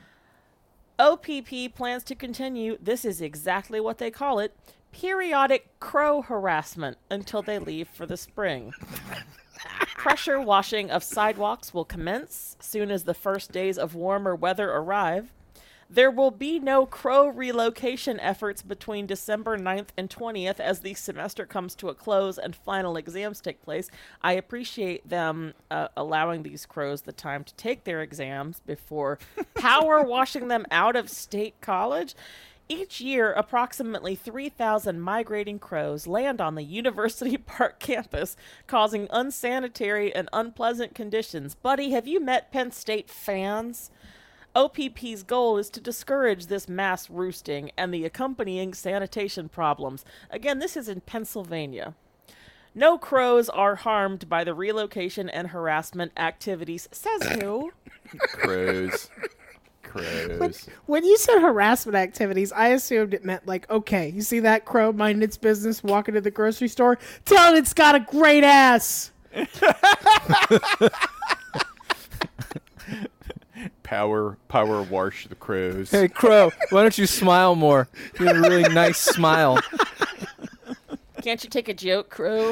O P P plans to continue, this is exactly what they call it, periodic crow harassment until they leave for the spring. Pressure washing of sidewalks will commence soon as the first days of warmer weather arrive. There will be no crow relocation efforts between December ninth and twentieth as the semester comes to a close and final exams take place. I appreciate them uh, allowing these crows the time to take their exams before power washing them out of state college. Each year, approximately three thousand migrating crows land on the University Park campus, causing unsanitary and unpleasant conditions. Buddy, have you met Penn State fans? O P P's goal is to discourage this mass roosting and the accompanying sanitation problems. Again, this is in Pennsylvania. No crows are harmed by the relocation and harassment activities, says who? Crows. Crows. When you said harassment activities, I assumed it meant like, okay, you see that crow minding its business walking to the grocery store? Tell it it's got a great ass. Pat Power, power wash the crows. Hey, Crow, why don't you smile more? You have a really nice smile. Can't you take a joke, Crow?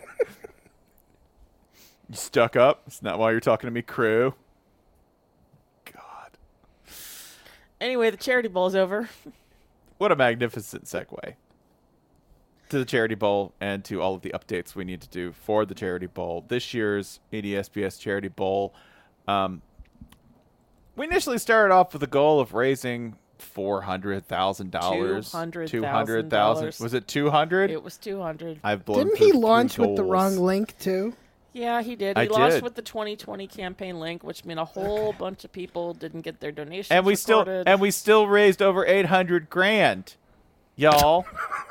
You stuck up? It's not why you're talking to me, Crow. God. Anyway, the Charity Bowl's over. What a magnificent segue to the Charity Bowl and to all of the updates we need to do for the Charity Bowl. This year's A D S B S Charity Bowl, um, we initially started off with a goal of raising four hundred thousand dollars. two hundred thousand two hundred thousand. Was it two hundred? It was two hundred. I've blown Didn't through he three launch with the goals. wrong link too? Yeah, he did. I He launched did. with the twenty twenty campaign link, which meant a whole bunch of people didn't get their donations And we still recorded. and we still raised over eight hundred grand, y'all.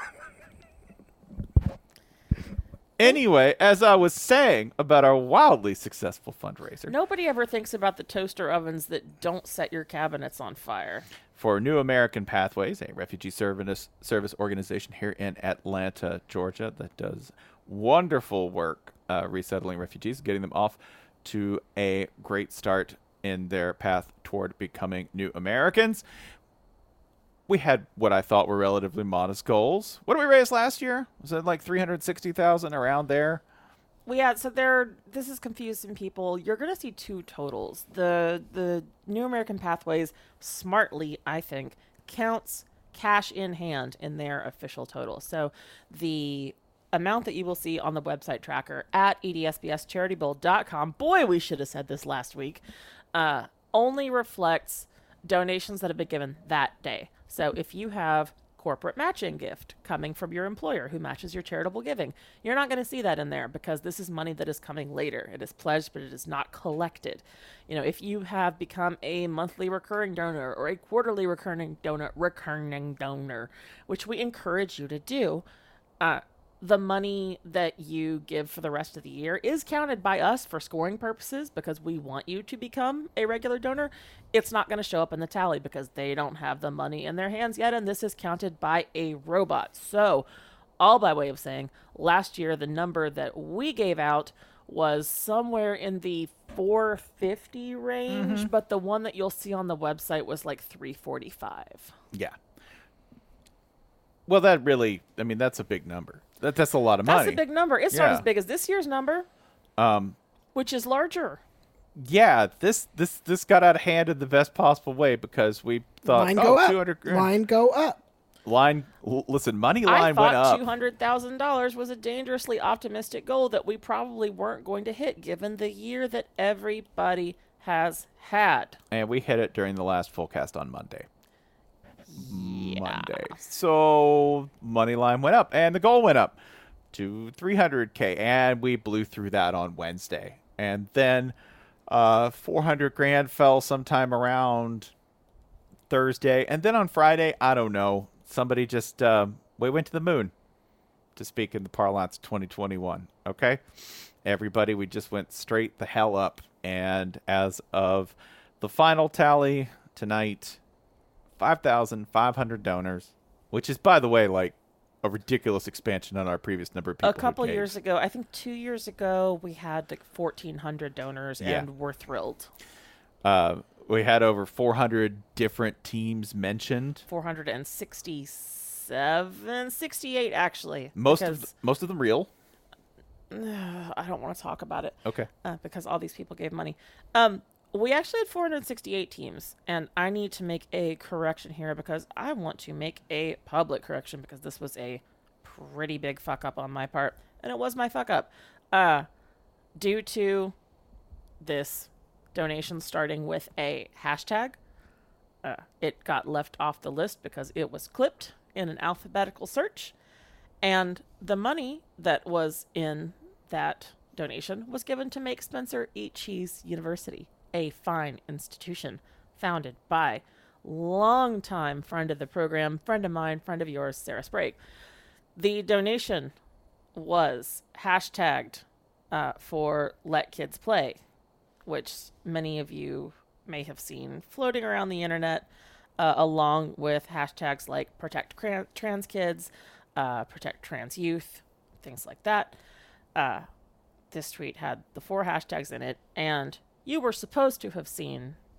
Anyway, as I was saying about our wildly successful fundraiser Nobody ever thinks about the toaster ovens that don't set your cabinets on fire. for New American Pathways, a refugee service service organization here in Atlanta, Georgia, that does wonderful work uh, resettling refugees, getting them off to a great start in their path toward becoming new Americans. We had what I thought were relatively modest goals. What did we raise last year? Was it like three hundred sixty thousand around there? Well, yeah, so there. This is confusing people. You're going to see two totals. The the New American Pathways smartly, I think, counts cash in hand in their official total. So the amount that you will see on the website tracker at E D S B S charity bowl dot com, boy, we should have said this last week, uh, only reflects donations that have been given that day. So if you have corporate matching gift coming from your employer who matches your charitable giving, you're not going to see that in there because this is money that is coming later. It is pledged, but it is not collected. You know, if you have become a monthly recurring donor or a quarterly recurring donor, recurring donor, which we encourage you to do, uh, the money that you give for the rest of the year is counted by us for scoring purposes because we want you to become a regular donor. It's not going to show up in the tally because they don't have the money in their hands yet, and this is counted by a robot. So, all by way of saying, last year the number that we gave out was somewhere in the four fifty range, mm-hmm. but the one that you'll see on the website was like three forty-five. Yeah. Well, that really, I mean, that's a big number. That, that's a lot of money. That's a big number. It's yeah. not as big as this year's number, um, which is larger. Yeah, this this this got out of hand in the best possible way because we thought, line oh, go up. two hundred grand. Line go up. Line, l- listen, money line I went thought up. two hundred thousand dollars was a dangerously optimistic goal that we probably weren't going to hit given the year that everybody has had. And we hit it during the last full cast on Monday. Yeah. Monday. So money line went up and the goal went up to three hundred K, and we blew through that on Wednesday. And then uh, four hundred grand fell sometime around Thursday. And then on Friday, I don't know, somebody just, um, we went to the moon, to speak in the parlance of twenty twenty-one. Okay? Everybody, we just went straight the hell up. And as of the final tally tonight, five thousand five hundred donors, which is, by the way, like a ridiculous expansion on our previous number of people. A couple who gave. years ago, I think two years ago, we had like fourteen hundred donors, Yeah. and we're thrilled. Uh, we had over four hundred different teams mentioned. four hundred sixty-seven, sixty-eight actually. Most of because, th- most of them real. uh, I don't want to talk about it. Okay. Uh, because all these people gave money. Um, we actually had four hundred sixty-eight teams, and I need to make a correction here because I want to make a public correction because this was a pretty big fuck up on my part, and it was my fuck up. Uh, due to this donation starting with a hashtag, uh, it got left off the list because it was clipped in an alphabetical search, and the money that was in that donation was given to make Spencer eat cheese University, a fine institution founded by longtime friend of the program, friend of mine, friend of yours, Sarah Sprague. The donation was hashtagged uh, for Let Kids Play, which many of you may have seen floating around the internet, uh, along with hashtags like Protect Cran- Trans Kids, uh, Protect Trans Youth, things like that. Uh, this tweet had the four hashtags in it, and you were supposed to have seen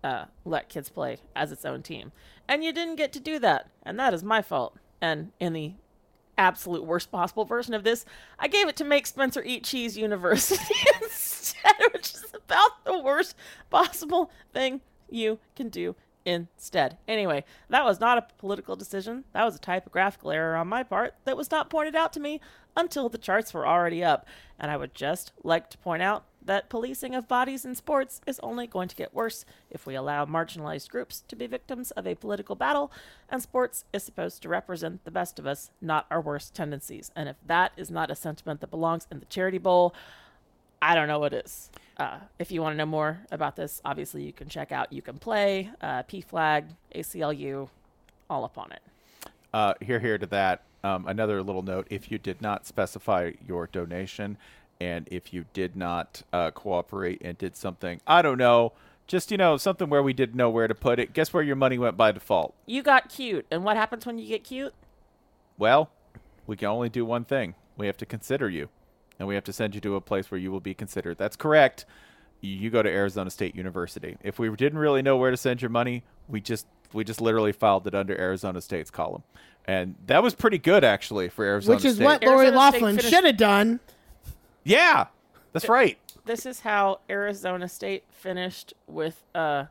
uh, let kids play as its own team. And you didn't get to do that. And that is my fault. And in the absolute worst possible version of this, I gave it to Make Spencer Eat Cheese University instead, which is about the worst possible thing you can do instead. Anyway, that was not a political decision. That was a typographical error on my part that was not pointed out to me until the charts were already up. And I would just like to point out that policing of bodies in sports is only going to get worse if we allow marginalized groups to be victims of a political battle, and sports is supposed to represent the best of us, not our worst tendencies. And if that is not a sentiment that belongs in the Charity Bowl, I don't know what is. Uh, if you want to know more about this, obviously you can check out You Can Play, uh, P Flag, A C L U, all up on it. Uh, here, here to that. Um, another little note: if you did not specify your donation, and if you did not uh, cooperate and did something, I don't know, just you know something where we didn't know where to put it, guess where your money went by default? You got cute, and what happens when you get cute? Well, we can only do one thing: we have to consider you. And we have to send you to a place where you will be considered. That's correct. You go to Arizona State University. If we didn't really know where to send your money, we just we just literally filed it under Arizona State's column. And that was pretty good, actually, for Arizona Which is State. what Lori Arizona Loughlin State should have done. Yeah, that's right. This is how Arizona State finished with uh,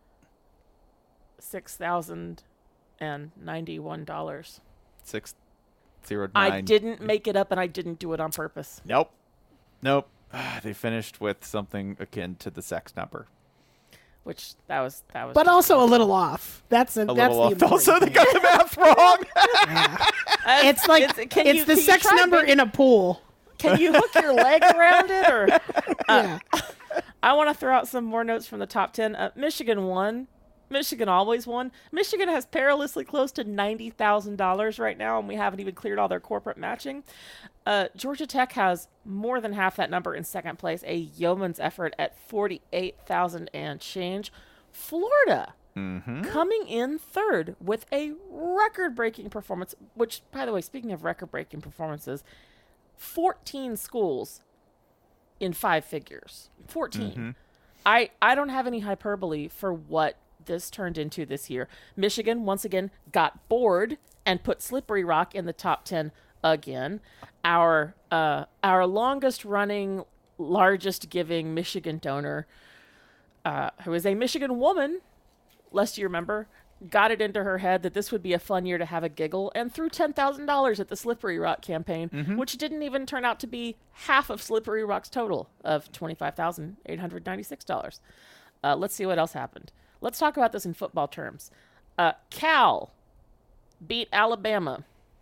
six thousand ninety-one dollars. Six zero nine. I didn't make it up, and I didn't do it on purpose. Nope. Nope. They finished with something akin to the sex number. Which, that was... that was. But also a little off. That's a, A that's little the off. Also, they important got the math wrong. Uh, It's like can it's you- the can you sex try number make- in a pool. Can you hook your leg around it? Or Yeah. I want to throw out some more notes from the top ten. Uh, Michigan won. Michigan always won. Michigan has perilously close to ninety thousand dollars right now, and we haven't even cleared all their corporate matching. Uh, Georgia Tech has more than half that number in second place, a yeoman's effort at forty-eight thousand and change. Florida Mm-hmm. coming in third with a record-breaking performance, which, by the way, speaking of record-breaking performances, fourteen schools in five figures. fourteen. Mm-hmm. I, I don't have any hyperbole for what this turned into this year. Michigan, once again, got bored and put Slippery Rock in the top ten again. Our uh, our longest-running, largest-giving Michigan donor, uh, who is a Michigan woman, lest you remember, got it into her head that this would be a fun year to have a giggle and threw ten thousand dollars at the Slippery Rock campaign, Mm-hmm. which didn't even turn out to be half of Slippery Rock's total of twenty-five thousand eight hundred ninety-six dollars. Uh, let's see what else happened. Let's talk about this in football terms. Uh, Cal beat Alabama,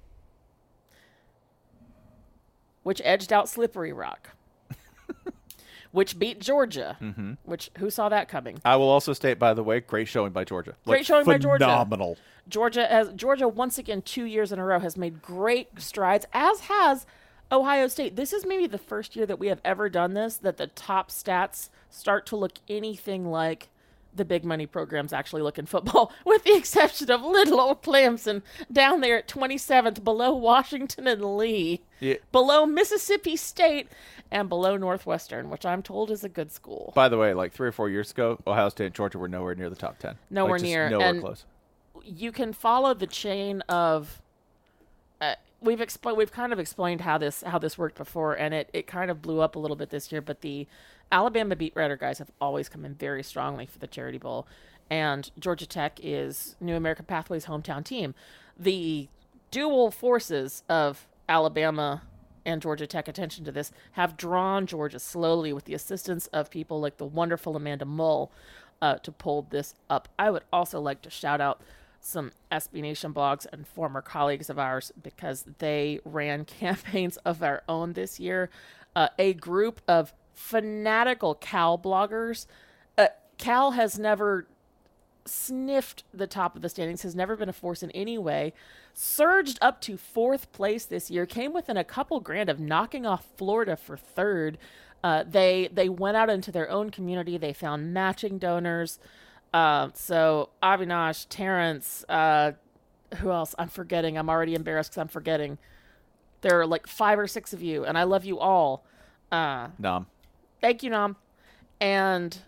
which edged out Slippery Rock, which beat Georgia, Mm-hmm. which who saw that coming? I will also state, by the way, great showing by Georgia. Great Like, showing by Georgia. Phenomenal. Georgia has Georgia once again two years in a row has made great strides, as has Ohio State. This is maybe the first year that we have ever done this, that the top stats start to look anything like the big money programs actually look in football, with the exception of little old Clemson down there at twenty-seventh, below Washington and Lee, Yeah. below Mississippi State, and below Northwestern, which I'm told is a good school. By the way, like three or four years ago, Ohio State and Georgia were nowhere near the top ten. Nowhere Like, just near, Nowhere and- close. You can follow the chain of uh, we've explained we've kind of explained how this how this worked before, and it, it kind of blew up a little bit this year, but the Alabama beat writer guys have always come in very strongly for the Charity Bowl, and Georgia Tech is New American Pathway's hometown team. The dual forces of Alabama and Georgia Tech, attention to this, have drawn Georgia slowly with the assistance of people like the wonderful Amanda Mull uh, to pull this up. I would also like to shout out some S B Nation blogs and former colleagues of ours, because they ran campaigns of their own this year. Uh, a group of fanatical Cal bloggers. Uh, Cal has never sniffed the top of the standings, has never been a force in any way, surged up to fourth place this year, came within a couple grand of knocking off Florida for third. Uh, they they went out into their own community. They found matching donors. Uh, so Avinash, Terrence, uh, who else? I'm forgetting. I'm already embarrassed because I'm forgetting. There are like five or six of you, and I love you all. Uh, Nom. Thank you, Nom. And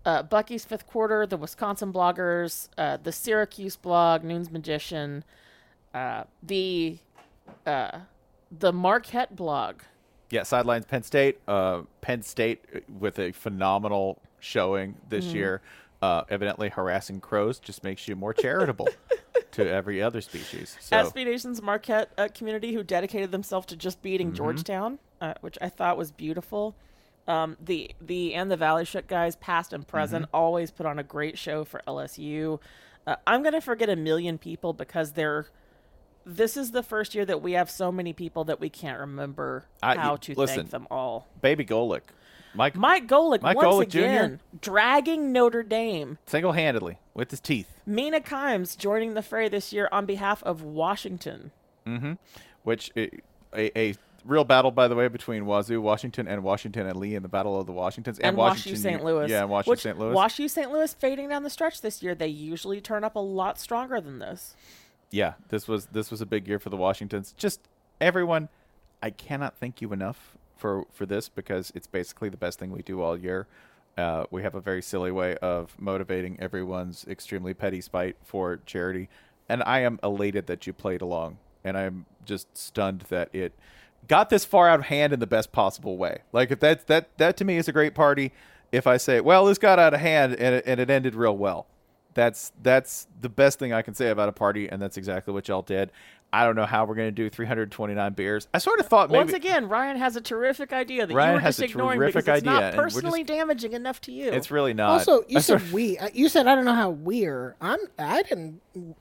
uh, Bucky's Fifth Quarter, the Wisconsin bloggers, uh, the Syracuse blog, Noon's Magician, uh, the uh, the Marquette blog. Yeah, Sidelines Penn State. Uh, Penn State with a phenomenal showing this Mm-hmm. year. Uh, evidently, harassing crows just makes you more charitable to every other species. So, S B Nation's Marquette uh, community, who dedicated themselves to just beating Mm-hmm. Georgetown, uh, which I thought was beautiful. Um, the the and the Valley Shook guys, past and present, Mm-hmm. always put on a great show for L S U. Uh, I'm gonna forget a million people because they're. This is the first year that we have so many people that we can't remember I- how to listen. thank them all. Baby Golick, Mike, Mike Golick, Mike once Golick Junior again, dragging Notre Dame. single-handedly with his teeth, Mina Kimes joining the fray this year on behalf of Washington. which i- a, a real battle, by the way, between Wazoo, Washington, and Washington and Lee in the Battle of the Washingtons, and, And Washington WashU Saint U- Louis. Yeah, and Washington which, Saint Louis. WashU Saint Louis fading down the stretch this year. They usually turn up a lot stronger than this. yeah, this was this was a big year for the Washingtons. Just everyone, I cannot thank you enough for for this because it's basically the best thing we do all year. Uh, we have a very silly way of motivating everyone's extremely petty spite for charity, and I am elated that you played along, and I'm just stunned that it got this far out of hand in the best possible way. Like if that that that to me is a great party. If I say, well, this got out of hand and it, and it ended real well. That's that's the best thing I can say about a party, and that's exactly what y'all did. I don't know how we're going to do three hundred twenty-nine beers. I sort of thought maybe Once again, Ryan has a terrific idea that Ryan you were has just a ignoring terrific because it's idea, not and we're personally just- damaging enough to you. it's really not. Also, you I sort said of- we. uh, You said I don't know how we're. I'm. I didn't.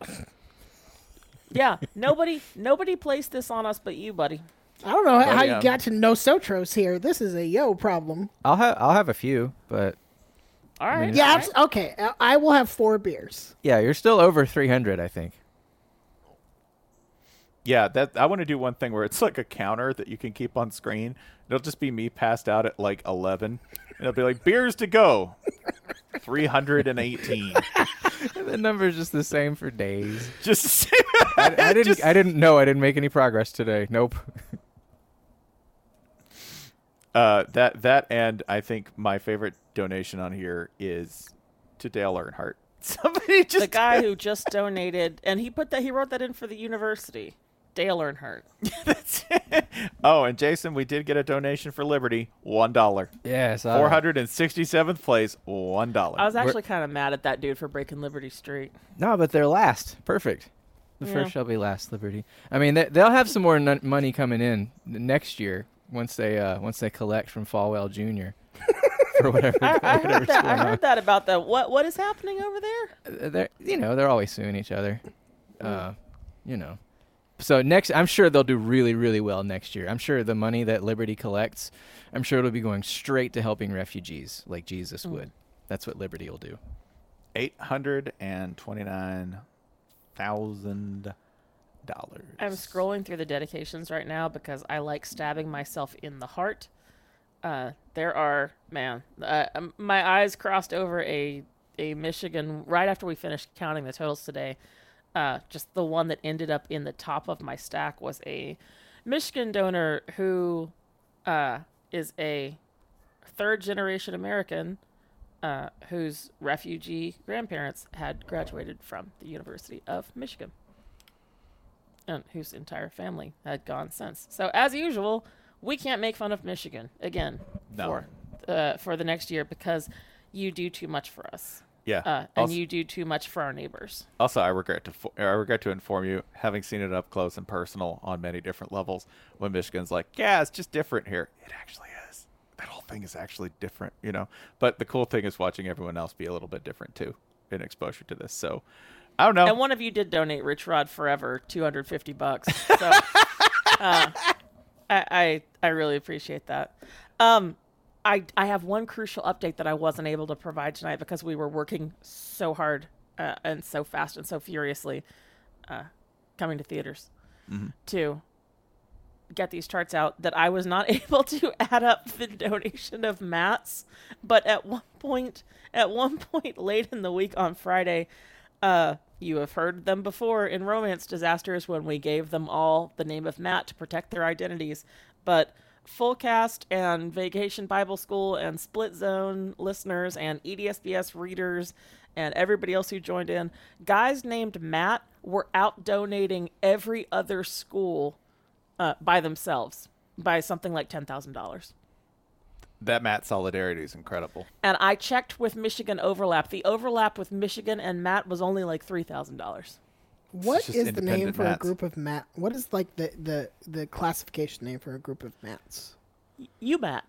yeah, nobody nobody placed this on us but you, buddy. I don't know how yeah. you got to know Sotros here. This is a yo problem. I'll have I'll have a few, but All right. Yeah. all abs- right. Okay. I- I will have four beers. yeah, you're still over three hundred, I think. Yeah, that I want to do one thing where it's like a counter that you can keep on screen. It'll just be me passed out at like eleven. And it'll be like, beers to go. three hundred eighteen. The number's just the same for days. Just I, I didn't just- I didn't know I didn't make any progress today. Nope. uh, that that and I think my favorite donation on here is to Dale Earnhardt. Somebody just The guy who just donated, and he put that he wrote that in for the university, Dale Earnhardt. That's it. Oh, and Jason, we did get a donation for Liberty, one dollar. Yes. Four hundred and sixty-seventh place, one dollar. I was actually kind of mad at that dude for breaking Liberty Street. No, but they're last. Perfect. The Yeah. first shall be last, Liberty. I mean, they, they'll have some more n- money coming in n- next year once they uh, once they collect from Falwell Junior for whatever. I, I whatever's heard that. I going on. heard that about the what what is happening over there? Uh, They're you know they're always suing each other. Uh, you know. So next, I'm sure they'll do really really well next year. I'm sure the money that Liberty collects, I'm sure it'll be going straight to helping refugees like Jesus would. That's what Liberty will do. eight hundred twenty-nine thousand dollars. I'm scrolling through the dedications right now because I like stabbing myself in the heart. Uh, there are man, uh, um, my eyes crossed over a a Michigan right after we finished counting the totals today. Uh, just the one that ended up in the top of my stack was a Michigan donor who uh, is a third generation American uh, whose refugee grandparents had graduated from the University of Michigan, and whose entire family had gone since. So, as usual, we can't make fun of Michigan again No. for uh, for the next year because you do too much for us, Yeah. uh, and also, you do too much for our neighbors. also, I regret to fo- I regret to inform you, having seen it up close and personal on many different levels, when Michigan's like, yeah, it's just different here. It actually is. That whole thing is actually different, you know. But the cool thing is watching everyone else be a little bit different too in exposure to this. So, I don't know. And one of you did donate Rich Rod Forever two hundred fifty bucks. So uh, I, I I really appreciate that. Um, I I have one crucial update that I wasn't able to provide tonight because we were working so hard uh, and so fast and so furiously, uh, coming to theaters to get these charts out that I was not able to add up the donation of Matt's. But at one point, at one point late in the week on Friday, uh, you have heard them before in Romance Disasters when we gave them all the name of Matt to protect their identities. But Fullcast and Vacation Bible School and Split Zone listeners and E D S B S readers and everybody else who joined in, guys named Matt were out donating every other school uh, by themselves by something like ten thousand dollars. That Matt solidarity is incredible. And I checked with Michigan overlap. The overlap with Michigan and Matt was only like three thousand dollars. What just is the name independent for a Matts. group of Matt? What is like the, the, the classification name for a group of Matts? You, Matt.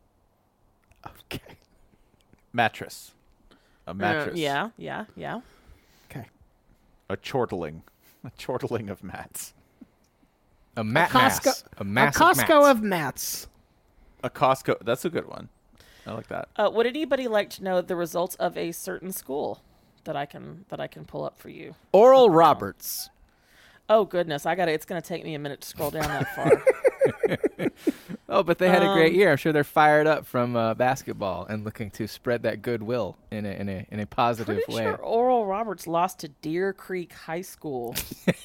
Okay. Mattress. A Uh, mattress. yeah, yeah, yeah. Okay. A chortling. A chortling of Matts. A mat Costco, mass. A massive a Costco mats. of Matts. A Costco. That's a good one. I like that. Uh, would anybody like to know the results of a certain school that I can that I can pull up for you? Oral Roberts. Oh goodness, I got to It's going to take me a minute to scroll down that far. Oh, but they had a great Um, year. I'm sure they're fired up from uh, basketball and looking to spread that goodwill in a in a in a positive Pretty way. sure Oral Roberts lost to Deer Creek High School.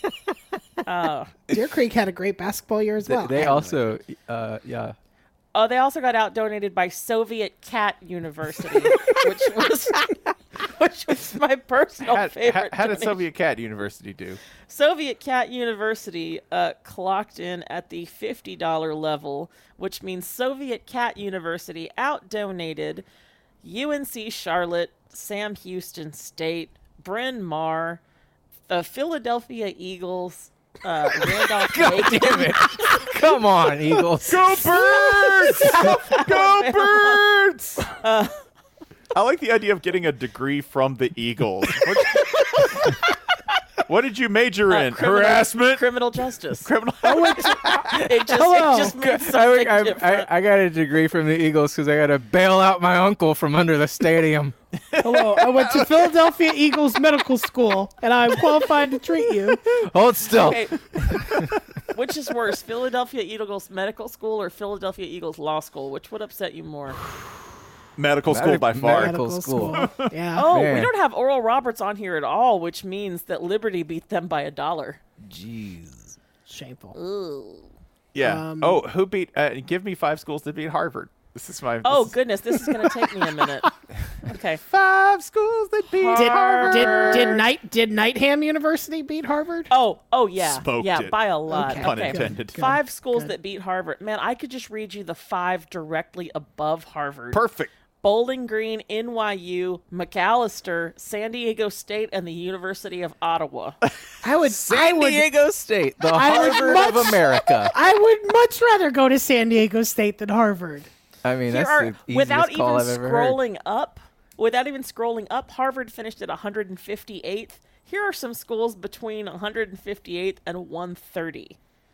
uh, Deer Creek had a great basketball year as They, well. they also, uh, yeah. oh, they also got out donated by Soviet Cat University, which was which was my personal How, how, favorite. how did donation. Soviet Cat University do? Soviet Cat University uh, clocked in at the fifty dollars level, which means Soviet Cat University out-donated U N C Charlotte, Sam Houston State, Bryn Mawr, the Philadelphia Eagles, uh, Randolph Macon. Damn it. Come on, Eagles. Go Birds! Go Birds! Uh, I like the idea of getting a degree from the Eagles. What, what did you major uh, in? criminal- Harassment? Criminal justice. Criminal. It just, Hello. it just means I, something I, I, different. I got a degree from the Eagles because I got to bail out my uncle from under the stadium. Hello, I went to Philadelphia Eagles Medical School, and I'm qualified to treat you. Hold still. Okay. Which is worse, Philadelphia Eagles Medical School or Philadelphia Eagles Law School? Which would upset you more? Medical school by far. Medical school. Yeah. Oh, we Man. don't have Oral Roberts on here at all, which means that Liberty beat them by a dollar. Jeez. Shameful. Ooh. Yeah. Um, oh, who beat? Uh, give me five schools that beat Harvard. This is my. Oh, this is- goodness, this is going to take me a minute. Okay. Five schools that beat Did, Harvard. did did Night did Nightham University beat Harvard? Oh, oh yeah. Smoked yeah, it. by a lot. Okay, Pun Okay. intended. Good. Five schools Good. that beat Harvard. Man, I could just read you the five directly above Harvard. Perfect. Bowling Green, N Y U, McAllister, San Diego State, and the University of Ottawa. I would I San would Diego State, the I would Harvard much- of America. I would much rather go to San Diego State than Harvard. I mean, Here that's are, the easiest without even call I've ever heard. scrolling up, without even scrolling up, Harvard finished at one hundred fifty-eighth. Here are some schools between one hundred fifty-eighth and one hundred thirty.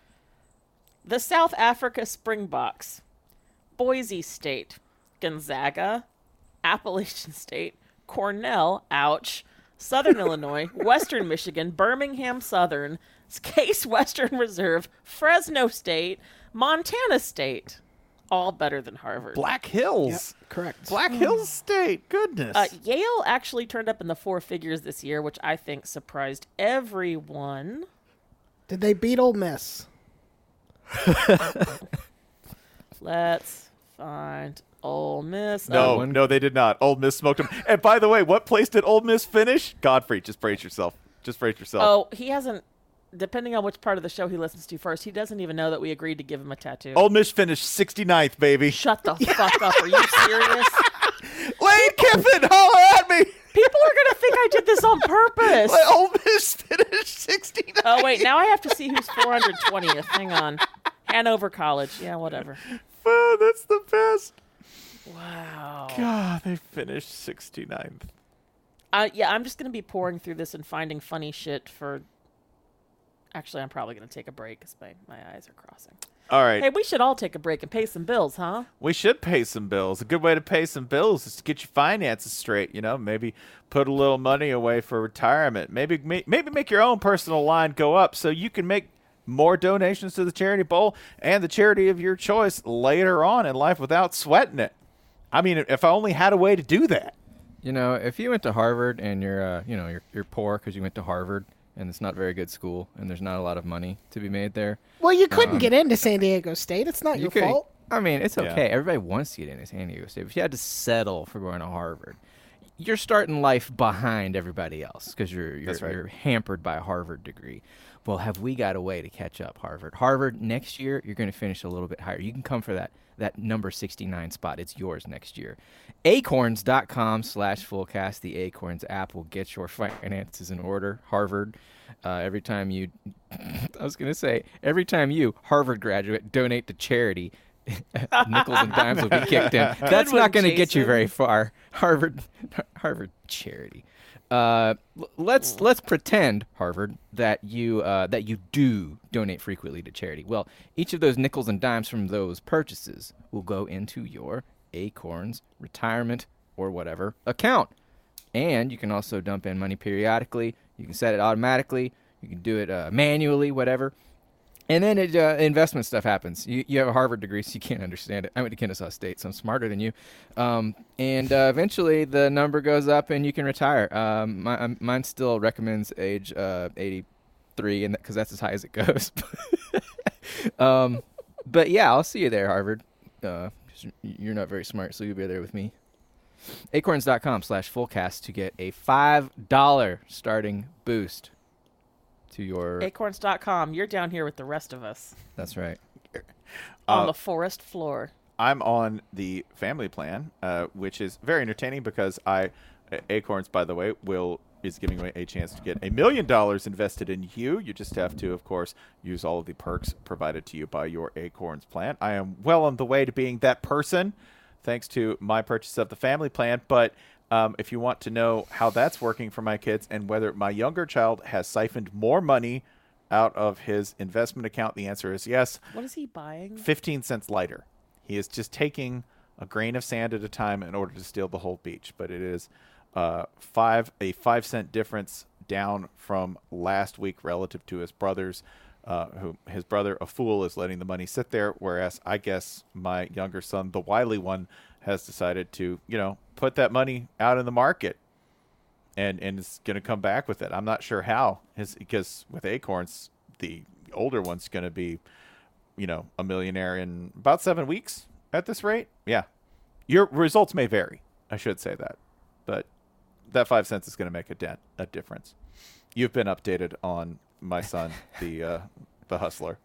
The South Africa Springboks, Boise State, Gonzaga, Appalachian State, Cornell, ouch, Southern Illinois, Western Michigan, Birmingham Southern, Case Western Reserve, Fresno State, Montana State. All better than Harvard. Black Hills. Correct. Black Hills State. Goodness. Uh, Yale actually turned up in the four figures this year, which I think surprised everyone. Did they beat Ole Miss? Let's find Ole Miss. no, Oh, no, they did not. Old Miss smoked them. And by the way, what place did Old Miss finish? Godfrey, just brace yourself. Just brace yourself. oh, he hasn't. Depending on which part of the show he listens to first, he doesn't even know that we agreed to give him a tattoo. Old Miss finished sixty-ninth, baby. Shut the fuck up. Are you serious? Lane Kiffin, holler at me. People are going to think I did this on purpose. Like, Old Miss finished sixty-ninth. Oh, wait. Now I have to see who's four hundred twentieth. Hang on. Hanover College. Yeah, whatever. Oh, that's the best. Wow. God, they finished sixty-ninth. Uh, yeah, I'm just going to be pouring through this and finding funny shit for... Actually, I'm probably going to take a break because my, my eyes are crossing. All right. Hey, we should all take a break and pay some bills, huh? We should pay some bills. A good way to pay some bills is to get your finances straight. You know, maybe put a little money away for retirement. Maybe maybe make your own personal line go up so you can make more donations to the charity bowl and the charity of your choice later on in life without sweating it. I mean, if I only had a way to do that. You know, if you went to Harvard and you're, uh, you know, you're you're poor because you went to Harvard and it's not a very good school and there's not a lot of money to be made there. Well, you couldn't Um, get into San Diego State. It's not You your could, fault. I mean, it's Yeah. okay. Everybody wants to get into San Diego State. If you had to settle for going to Harvard, you're starting life behind everybody else because you're you're, That's right. you're hampered by a Harvard degree. Well, have we got a way to catch up, Harvard? Harvard, next year, you're going to finish a little bit higher. You can come for that that number sixty-nine spot. It's yours next year. Acorns.com slash fullcast. The Acorns app will get your finances in order. Harvard, uh, every time you, I was going to say, every time you, Harvard graduate, donate to charity, nickels and dimes will be kicked in. That's one, not going to get you Jason. very far. Harvard, Harvard charity. Uh, l- let's let's pretend, Harvard, that you uh, that you do donate frequently to charity. Well, each of those nickels and dimes from those purchases will go into your Acorns retirement or whatever account, and you can also dump in money periodically. You can set it automatically. You can do it uh, manually, whatever. And then it, uh, investment stuff happens. You, you have a Harvard degree, so you can't understand it. I went to Kennesaw State, so I'm smarter than you. Um, and uh, eventually, the number goes up, and you can retire. Um, my, um, mine still recommends age uh, eighty-three, and because that's as high as it goes. um, but yeah, I'll see you there, Harvard. Uh, 'cause you're not very smart, so you'll be there with me. Acorns.com slash fullcast to get a five dollar starting boost to your. Acorns dot com. You're down here with the rest of us That's right. on Uh, the forest floor. I'm on the family plan, uh, which is very entertaining because I, Acorns, by the way, will is giving away a chance to get a million dollars invested in you. You just have to, of course, use all of the perks provided to you by your Acorns plan. I am well on the way to being that person, thanks to my purchase of the family plan. But um, if you want to know how that's working for my kids and whether my younger child has siphoned more money out of his investment account, the answer is yes. What is he buying? fifteen cents lighter. He is just taking a grain of sand at a time in order to steal the whole beach. But it is uh, five a five cent difference down from last week relative to his brothers. Uh, who his brother, a fool, is letting the money sit there, whereas I guess my younger son, the wily one, has decided to, you know, put that money out in the market, and and is going to come back with it. I'm not sure how, his because with Acorns, the older one's going to be, you know, a millionaire in about seven weeks at this rate. Yeah. Your results may vary. I should say that. But that five cents is going to make a dent, a difference. You've been updated on my son, the uh, the hustler.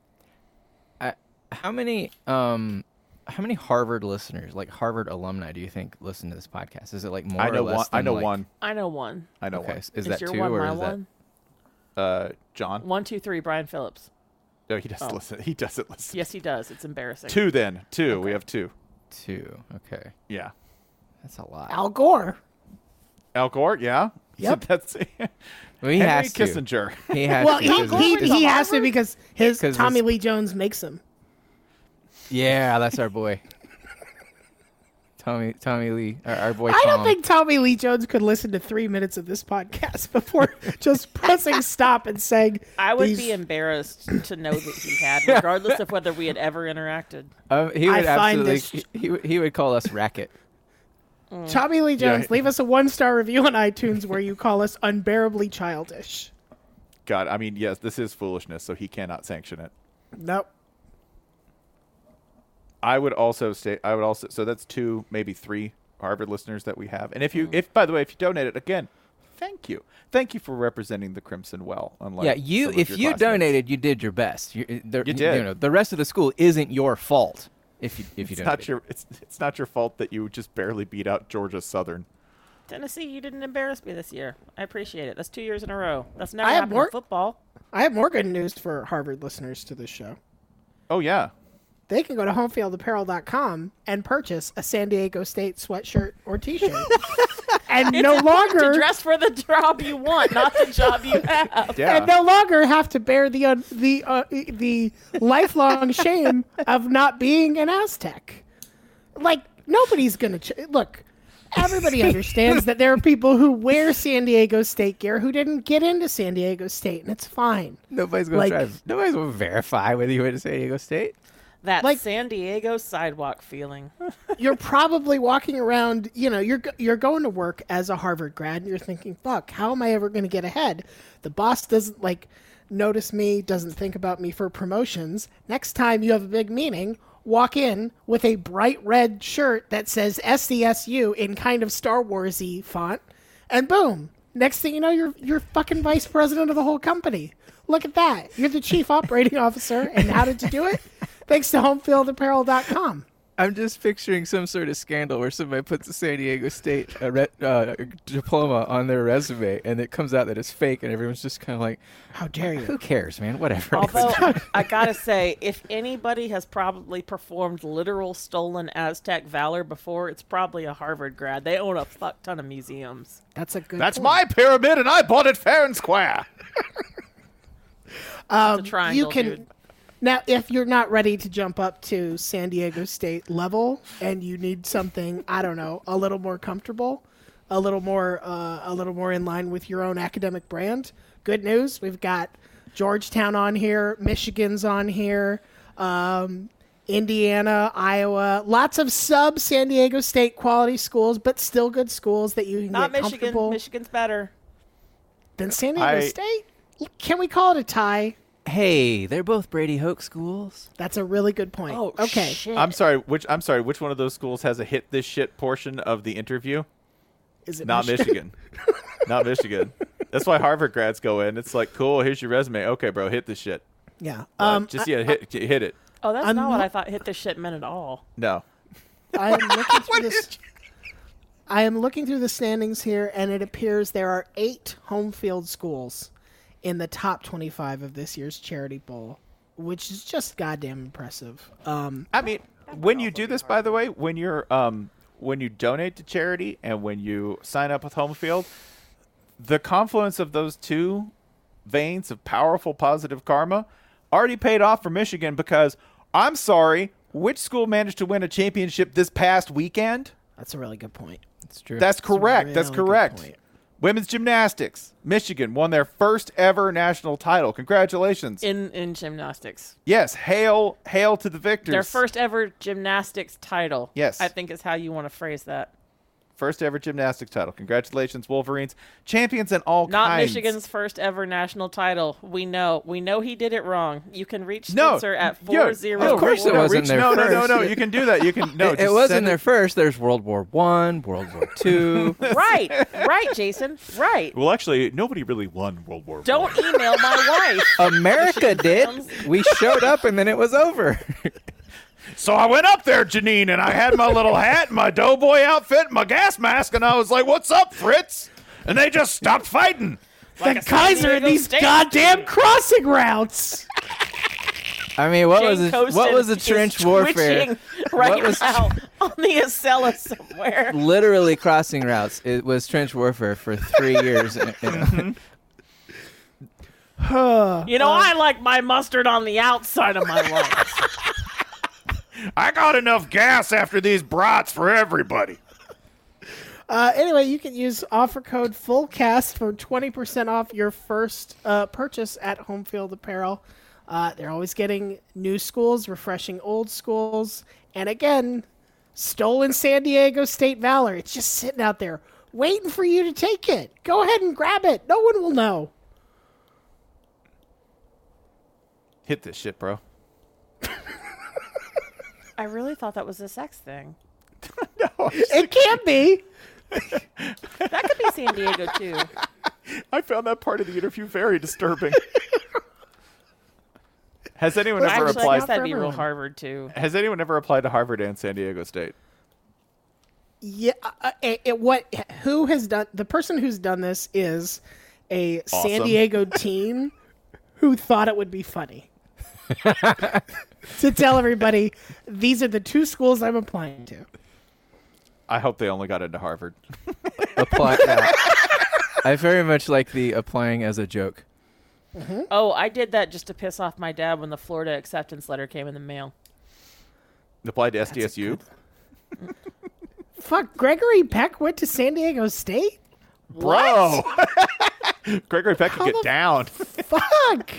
I, how many um how many Harvard listeners, like Harvard alumni, do you think listen to this podcast? Is it like more I know or less one. I than, know like- one. I know one. I know Okay, one. is Is that your two one or my is that one? Uh, John. One, two, three, Brian Phillips. No, he doesn't Oh. listen. He doesn't listen. Yes, he does. It's embarrassing. Two then. Two. We Okay. have two. two? Okay, Yeah. that's a lot. Al Gore. Al Gore. Yeah. Yep. That's well, he Henry has to. Kissinger. He has Well, to. he, 'cause he, it's- he has to because his 'Cause Tommy it's- Lee Jones makes him. yeah, that's our boy. Tommy Tommy Lee, our, our boy. I don't Tom. think Tommy Lee Jones could listen to three minutes of this podcast before just pressing stop and saying, I would these- be embarrassed to know that he had, regardless of whether we had ever interacted. Um, he would I find absolutely. this- He, he, would- he would call us racket. Tommy Lee Yeah. Jones, leave us a one-star review on iTunes where you call us unbearably childish. God, I mean, yes, this is foolishness, so he cannot sanction it. Nope. I would also say, I would also, so that's two, maybe three Harvard listeners that we have. And if you, if by the way, if you donate it again, thank you, thank you for representing the Crimson well. Unlike yeah, you. some of If your you classmates. donated, you did your best. You, the, You did. You know, the rest of the school isn't your fault. If you if you it's donated. not your, it's it's not your fault that you just barely beat out Georgia Southern. Tennessee, you didn't embarrass me this year. I appreciate it. That's two years in a row. That's never I have happened more- in football. I have more good news for Harvard listeners to this show. Oh yeah, They can go to homefield apparel dot com and purchase a San Diego State sweatshirt or T-shirt, and no To longer dress for the job you want, not the job you have. yeah. and no longer have to bear the uh, the uh, the lifelong shame of not being an Aztec. Like nobody's gonna ch- look. Everybody understands that there are people who wear San Diego State gear who didn't get into San Diego State, and it's fine. Nobody's gonna Like- try. Nobody's gonna verify whether you went to San Diego State. That Like- San Diego sidewalk feeling. You're probably walking around, you know, you're go- you're going to work as a Harvard grad, and you're thinking, "Fuck, how am I ever going to get ahead?" The boss doesn't like notice me, doesn't think about me for promotions. Next time you have a big meeting, walk in with a bright red shirt that says S D S U in kind of Star Wars-y font, and boom, next thing you know, you're you're fucking vice president of the whole company. Look at that. You're the chief operating officer, and how did you do it? Thanks to home field apparel dot com. I'm just picturing some sort of scandal where somebody puts a San Diego State uh, re- uh, diploma on their resume, and it comes out that it's fake, and everyone's just kind of like, How dare you? who cares, man? Whatever. Although, I gotta say, if anybody has probably performed literal stolen Aztec valor before, it's probably a Harvard grad. They own a fuck ton of museums. That's a good That's point. my pyramid, and I bought it fair and square. Um, It's a triangle, you can dude. Now, if you're not ready to jump up to San Diego State level and you need something, I don't know, a little more comfortable, a little more, uh, a little more in line with your own academic brand, good news. We've got Georgetown on here, Michigan's on here, um, Indiana, Iowa, lots of sub San Diego State quality schools, but still good schools that you can Not get Michigan. comfortable. Michigan's better. Than San Diego I- State? Can we call it a tie? Hey, they're both Brady Hoke schools. That's a really good point. Oh, okay. shit. I'm sorry. Which I'm sorry. Which one of those schools has a hit this shit portion of the interview? Is it Not Michigan? Michigan. Not Michigan. That's why Harvard grads go in. It's like, cool. Here's your resume. Okay, bro, hit this shit. Yeah. Uh, Um, just yeah, hit hit it. Oh, that's I'm not what not- I thought hit this shit meant at all. No. I am looking through this. I am looking through the standings here, and it appears there are eight home field schools in the top twenty-five of this year's Charity Bowl, which is just goddamn impressive. Um, I mean, when you do this, by the way, when you're um when you donate to charity and when you sign up with Home Field, the confluence of those two veins of powerful positive karma already paid off for Michigan because I'm sorry, which school managed to win a championship this past weekend? that's a really good point. It's true. That's correct. That's really good correct. point. Women's gymnastics. Michigan won their first ever national title. Congratulations. In in gymnastics. Yes, hail hail to the victors. Their first ever gymnastics title. Yes. I think is how you want to phrase that. First ever gymnastics title. Congratulations, Wolverines. Champions in all Not kinds. Michigan's first ever national title. We know. We know he did it wrong. You can reach No, Spencer at yeah, four zero. of course it no, wasn't reach- their no, no, no, first. no. You can do that. You can no. it, it just wasn't send their it- first. There's World War One, World War Two. Right, right, Jason. Right. Well, actually, nobody really won World War One. Don't email my wife. America did. We showed up and then it was over. So I went up there, Janine, and I had my little hat, and my doughboy outfit, and my gas mask, and I was like, "What's up, Fritz?" And they just stopped fighting. Like the a San Kaiser and Diego these State goddamn team. crossing routes. I mean, what Jane was it? Coaston What was the is trench warfare? twitching right What was- now on the Acela somewhere. Literally crossing routes. It was trench warfare for three years. you know. You know, I like my mustard on the outside of my lungs. I got enough gas after these brats for everybody. Uh, anyway, you can use offer code FULLCAST for twenty percent off your first uh, purchase at Home Field Apparel. Uh, they're always getting new schools, refreshing old schools, and again, stolen San Diego State valor. It's just sitting out there waiting for you to take it. Go ahead and grab it. No one will know. Hit this shit, bro. I really thought that was a sex thing. It can't be. That could be San Diego, too. I found that part of the interview very disturbing. Has anyone ever Actually, I applied? guess that'd be real everyone. Harvard, too. Has anyone ever applied to Harvard and San Diego State? Yeah. Uh, it, it- what? Who has done? The person who's done this is a San Awesome. Diego teen who thought it would be funny to tell everybody these are the two schools I'm applying to. I hope they only got into Harvard. Apply. Yeah. I very much like the applying as a joke. Oh, I did that just to piss off my dad when the Florida acceptance letter came in the mail. Applied to S D S U. Fuck, Gregory Peck went to San Diego State? Bro. Gregory Peck could How get the down. Fuck.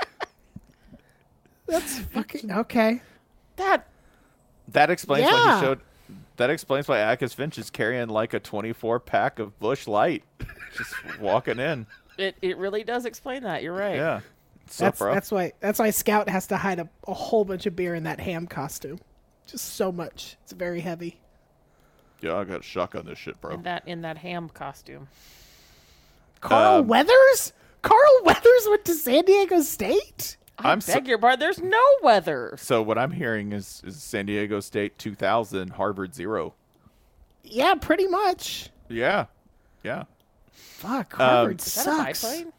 That's fucking okay. That That explains why Yeah. he showed. That explains why Akis Finch is carrying like a twenty-four pack of Busch Light, just walking in. it, it really does explain that. You're right. Yeah. What's up, That's bro? that's why that's why Scout has to hide a, a whole bunch of beer in that ham costume. Just so much. It's very heavy. Yeah, I got a shotgun this shit, bro. In that in that ham costume. Carl Um, Weathers? Carl Weathers went to San Diego State? I I'm beg so- your pardon. There's no weather. So what I'm hearing is, is San Diego State two thousand, Harvard zero. Yeah, pretty much. Yeah, yeah. Fuck, Harvard Is that a sucks. biplane?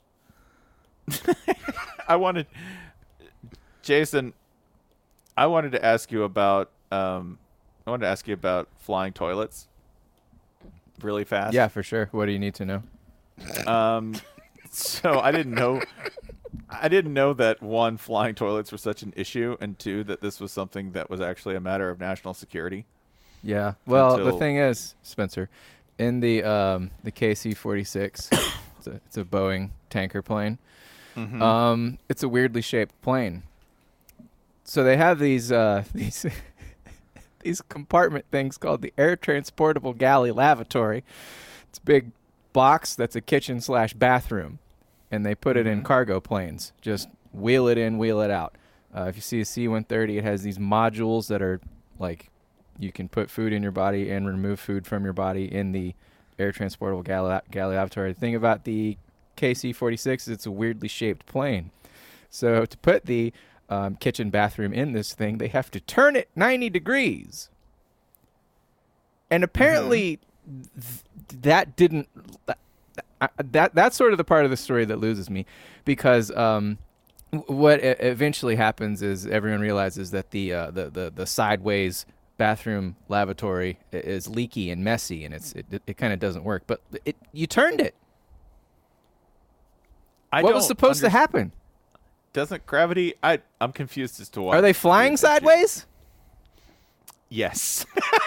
I wanted, Jason, I wanted to ask you about, um, I wanted to ask you about flying toilets really fast. Yeah, for sure. What do you need to know? Um, so I didn't know, I didn't know that one, flying toilets were such an issue, and two, that this was something that was actually a matter of national security. Yeah. Well, the Until- thing is, Spencer, in the um, the K C forty-six, it's, a, it's a Boeing tanker plane. Mm-hmm. Um, it's a weirdly shaped plane. So they have these uh, these these compartment things called the air transportable galley lavatory. It's a big box that's a kitchen slash bathroom, and they put it in cargo planes. Just wheel it in, wheel it out. Uh, if you see a C one thirty, it has these modules that are like you can put food in your body and remove food from your body in the air transportable galley, galley lavatory. The thing about the K C forty-six is it's a weirdly shaped plane. So to put the um, kitchen bathroom in this thing, they have to turn it ninety degrees. And apparently th- that didn't that, that that's sort of the part of the story that loses me, because um, w- what e- eventually happens is everyone realizes that the uh, the, the the sideways bathroom lavatory i- is leaky and messy, and it's it, it, it kind of doesn't work. But it you turned it. I what was don't supposed to under- happen? Doesn't gravity? I I'm confused as to why. Are they flying sideways? Yes.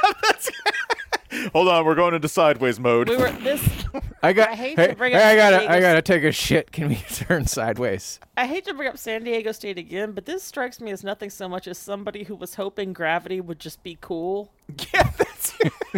Hold on, we're going into sideways mode. We were this. I got. I hate hey, to bring hey, up I San gotta. I Diego's- gotta take a shit. Can we turn sideways? I hate to bring up San Diego State again, but this strikes me as nothing so much as somebody who was hoping gravity would just be cool. Yeah, that's.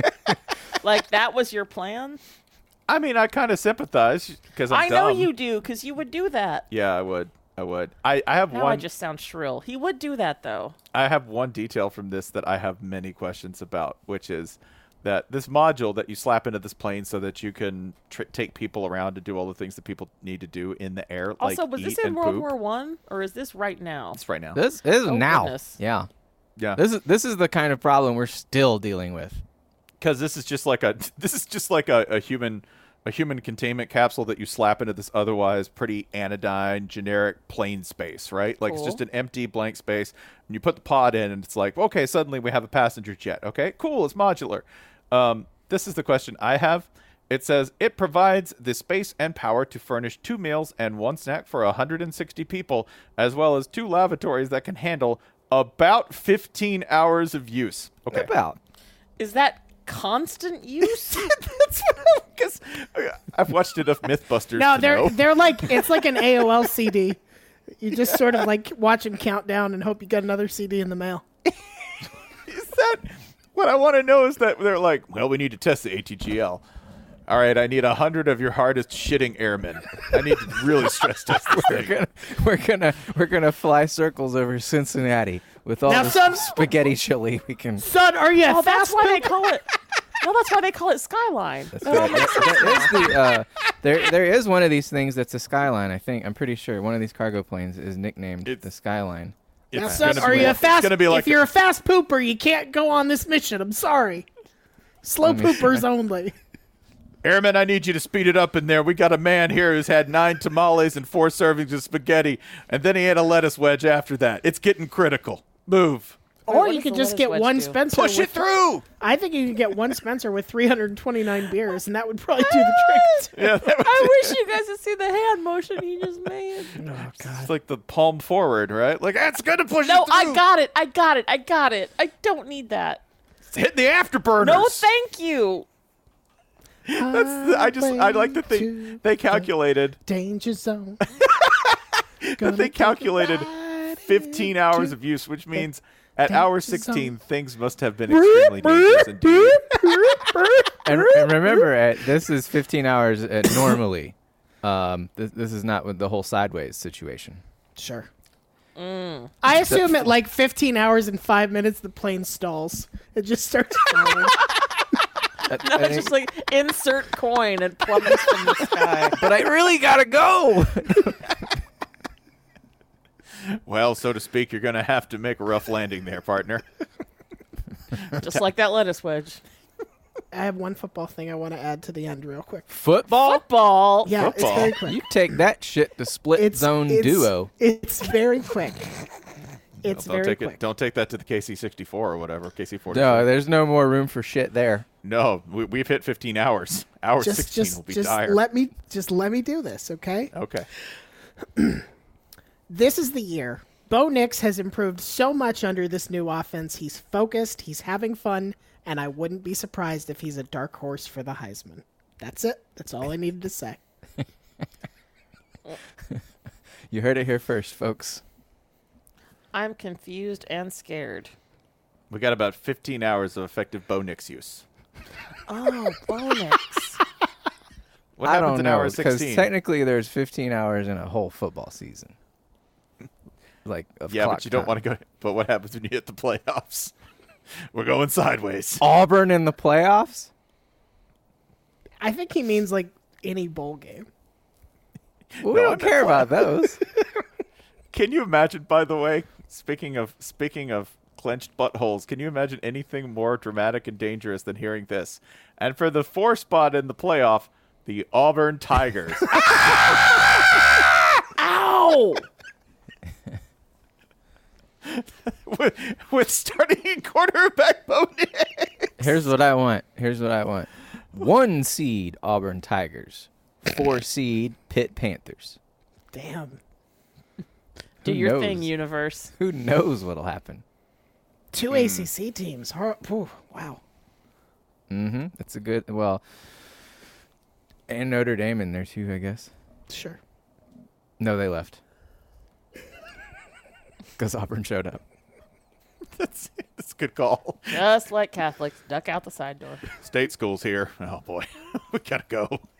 Like that was your plan. I mean, I kind of sympathize because I'm I know dumb. you do, because you would do that. Yeah, I would. I would. I, I have Now one. I just sound shrill. He would do that though. I have one detail from this that I have many questions about, which is that this module that you slap into this plane so that you can tr- take people around to do all the things that people need to do in the air. Also, like was this eat in and World poop. War One or is this right now? It's right now. This, this is Oh, now. goodness. Yeah. Yeah, This is this is the kind of problem we're still dealing with. because this is just like a this is just like a, a human a human containment capsule that you slap into this otherwise pretty anodyne generic plain space, right? Like Cool. it's just an empty blank space, and you put the pod in, and it's like, okay, suddenly we have a passenger jet. Okay, cool, it's modular. Um, this is the question I have. It says it provides the space and power to furnish two meals and one snack for one hundred sixty people, as well as two lavatories that can handle about fifteen hours of use. Okay. About. Is that constant use? That's because I've watched enough MythBusters. No, to they're know. they're like it's like an A O L C D. You just sort of like watch them count down and hope you get another C D in the mail. Is that what I want to know? Is that they're like, well, we need to test the A T G L. All right, I need a hundred of your hardest shitting airmen. I need to really stress test this We're thing. gonna we're gonna we're gonna fly circles over Cincinnati with all Now, the son- spaghetti chili we can. Son, are you a Oh, that's fast why they pooper? call it. No, that's why they call it Skyline. That's That all right. makes sense There now. is the uh, there there is one of these things that's a Skyline. I think I'm pretty sure one of these cargo planes is nicknamed It's- the Skyline. Now, It's son, gonna are be you a like- fast? It's gonna be like if you're a fast pooper, you can't go on this mission. I'm sorry. Slow Let me- poopers only. Airmen, I need you to speed it up in there. We got a man here who's had nine tamales and four servings of spaghetti, and then he had a lettuce wedge after that. It's getting critical. Move. Wait, Or what you does could the just lettuce get wedge one do? Spencer. Push with it through. I think you could get one Spencer with three hundred twenty-nine beers, and that would probably do the trick. Yeah, that was I wish you guys could see the hand motion he just made. it's like the palm forward, right? Like, that's going to push No, it through. I got it. I got it. I got it. I don't need that. It's hitting the afterburners. No, thank you. That's the, I just I like to think they calculated Danger zone. that they calculated fifteen hours of use, which means at hour sixteen things must have been extremely dangerous indeed. And, and remember, at, this is fifteen hours at normally. Um, this, this is not with the whole sideways situation. Sure. Mm. I assume at like fifteen hours and five minutes, the plane stalls. It just starts falling. No, it's just like insert coin and plummets from the sky. But I really gotta go. Well, so to speak, you're going to have to make a rough landing there, partner. Just like that lettuce wedge. I have one football thing I want to add to the end real quick. Football? Football. Yeah, Football. it's very quick. You take that shit to split It's zone it's, duo. It's very quick. It's don't very take quick. it. Don't take that to the K C sixty-four or whatever. K C forty. No, there's no more room for shit there. No, we, we've hit fifteen hours. Hour just sixteen just will be just dire. let me just let me do this, okay? Okay. This is the year. Bo Nix has improved so much under this new offense. He's focused, he's having fun, and I wouldn't be surprised if he's a dark horse for the Heisman. That's it. That's all I needed to say. You heard it here first, folks. I'm confused and scared. We got about fifteen hours of effective Bo Nix use. Oh, bonus. What I happens don't in know, hour because sixteen? technically there's fifteen hours in a whole football season. Like of Yeah, clock but you don't time. want to go. But what happens when you hit the playoffs? We're going sideways. Auburn in the playoffs? I think he means like any bowl game. Well, we No, don't no. care about those. Can you imagine, by the way, speaking of speaking of clenched buttholes, can you imagine anything more dramatic and dangerous than hearing this? And for the four spot in the playoff, the Auburn Tigers. Ow! with, with starting quarterback Bo Nix. Here's what I want. Here's what I want. One seed Auburn Tigers. Four seed Pitt Panthers. Damn. Do Who your knows? thing, universe. Who knows what'll happen? Two A C C teams. Hor- Ooh, wow. Mm-hmm. It's a good, well, and Notre Dame in there too, I guess. Sure. No, they left. Because Auburn showed up. That's, that's a good call. Just like Catholics, duck out the side door. State schools here. Oh, boy. We got to go.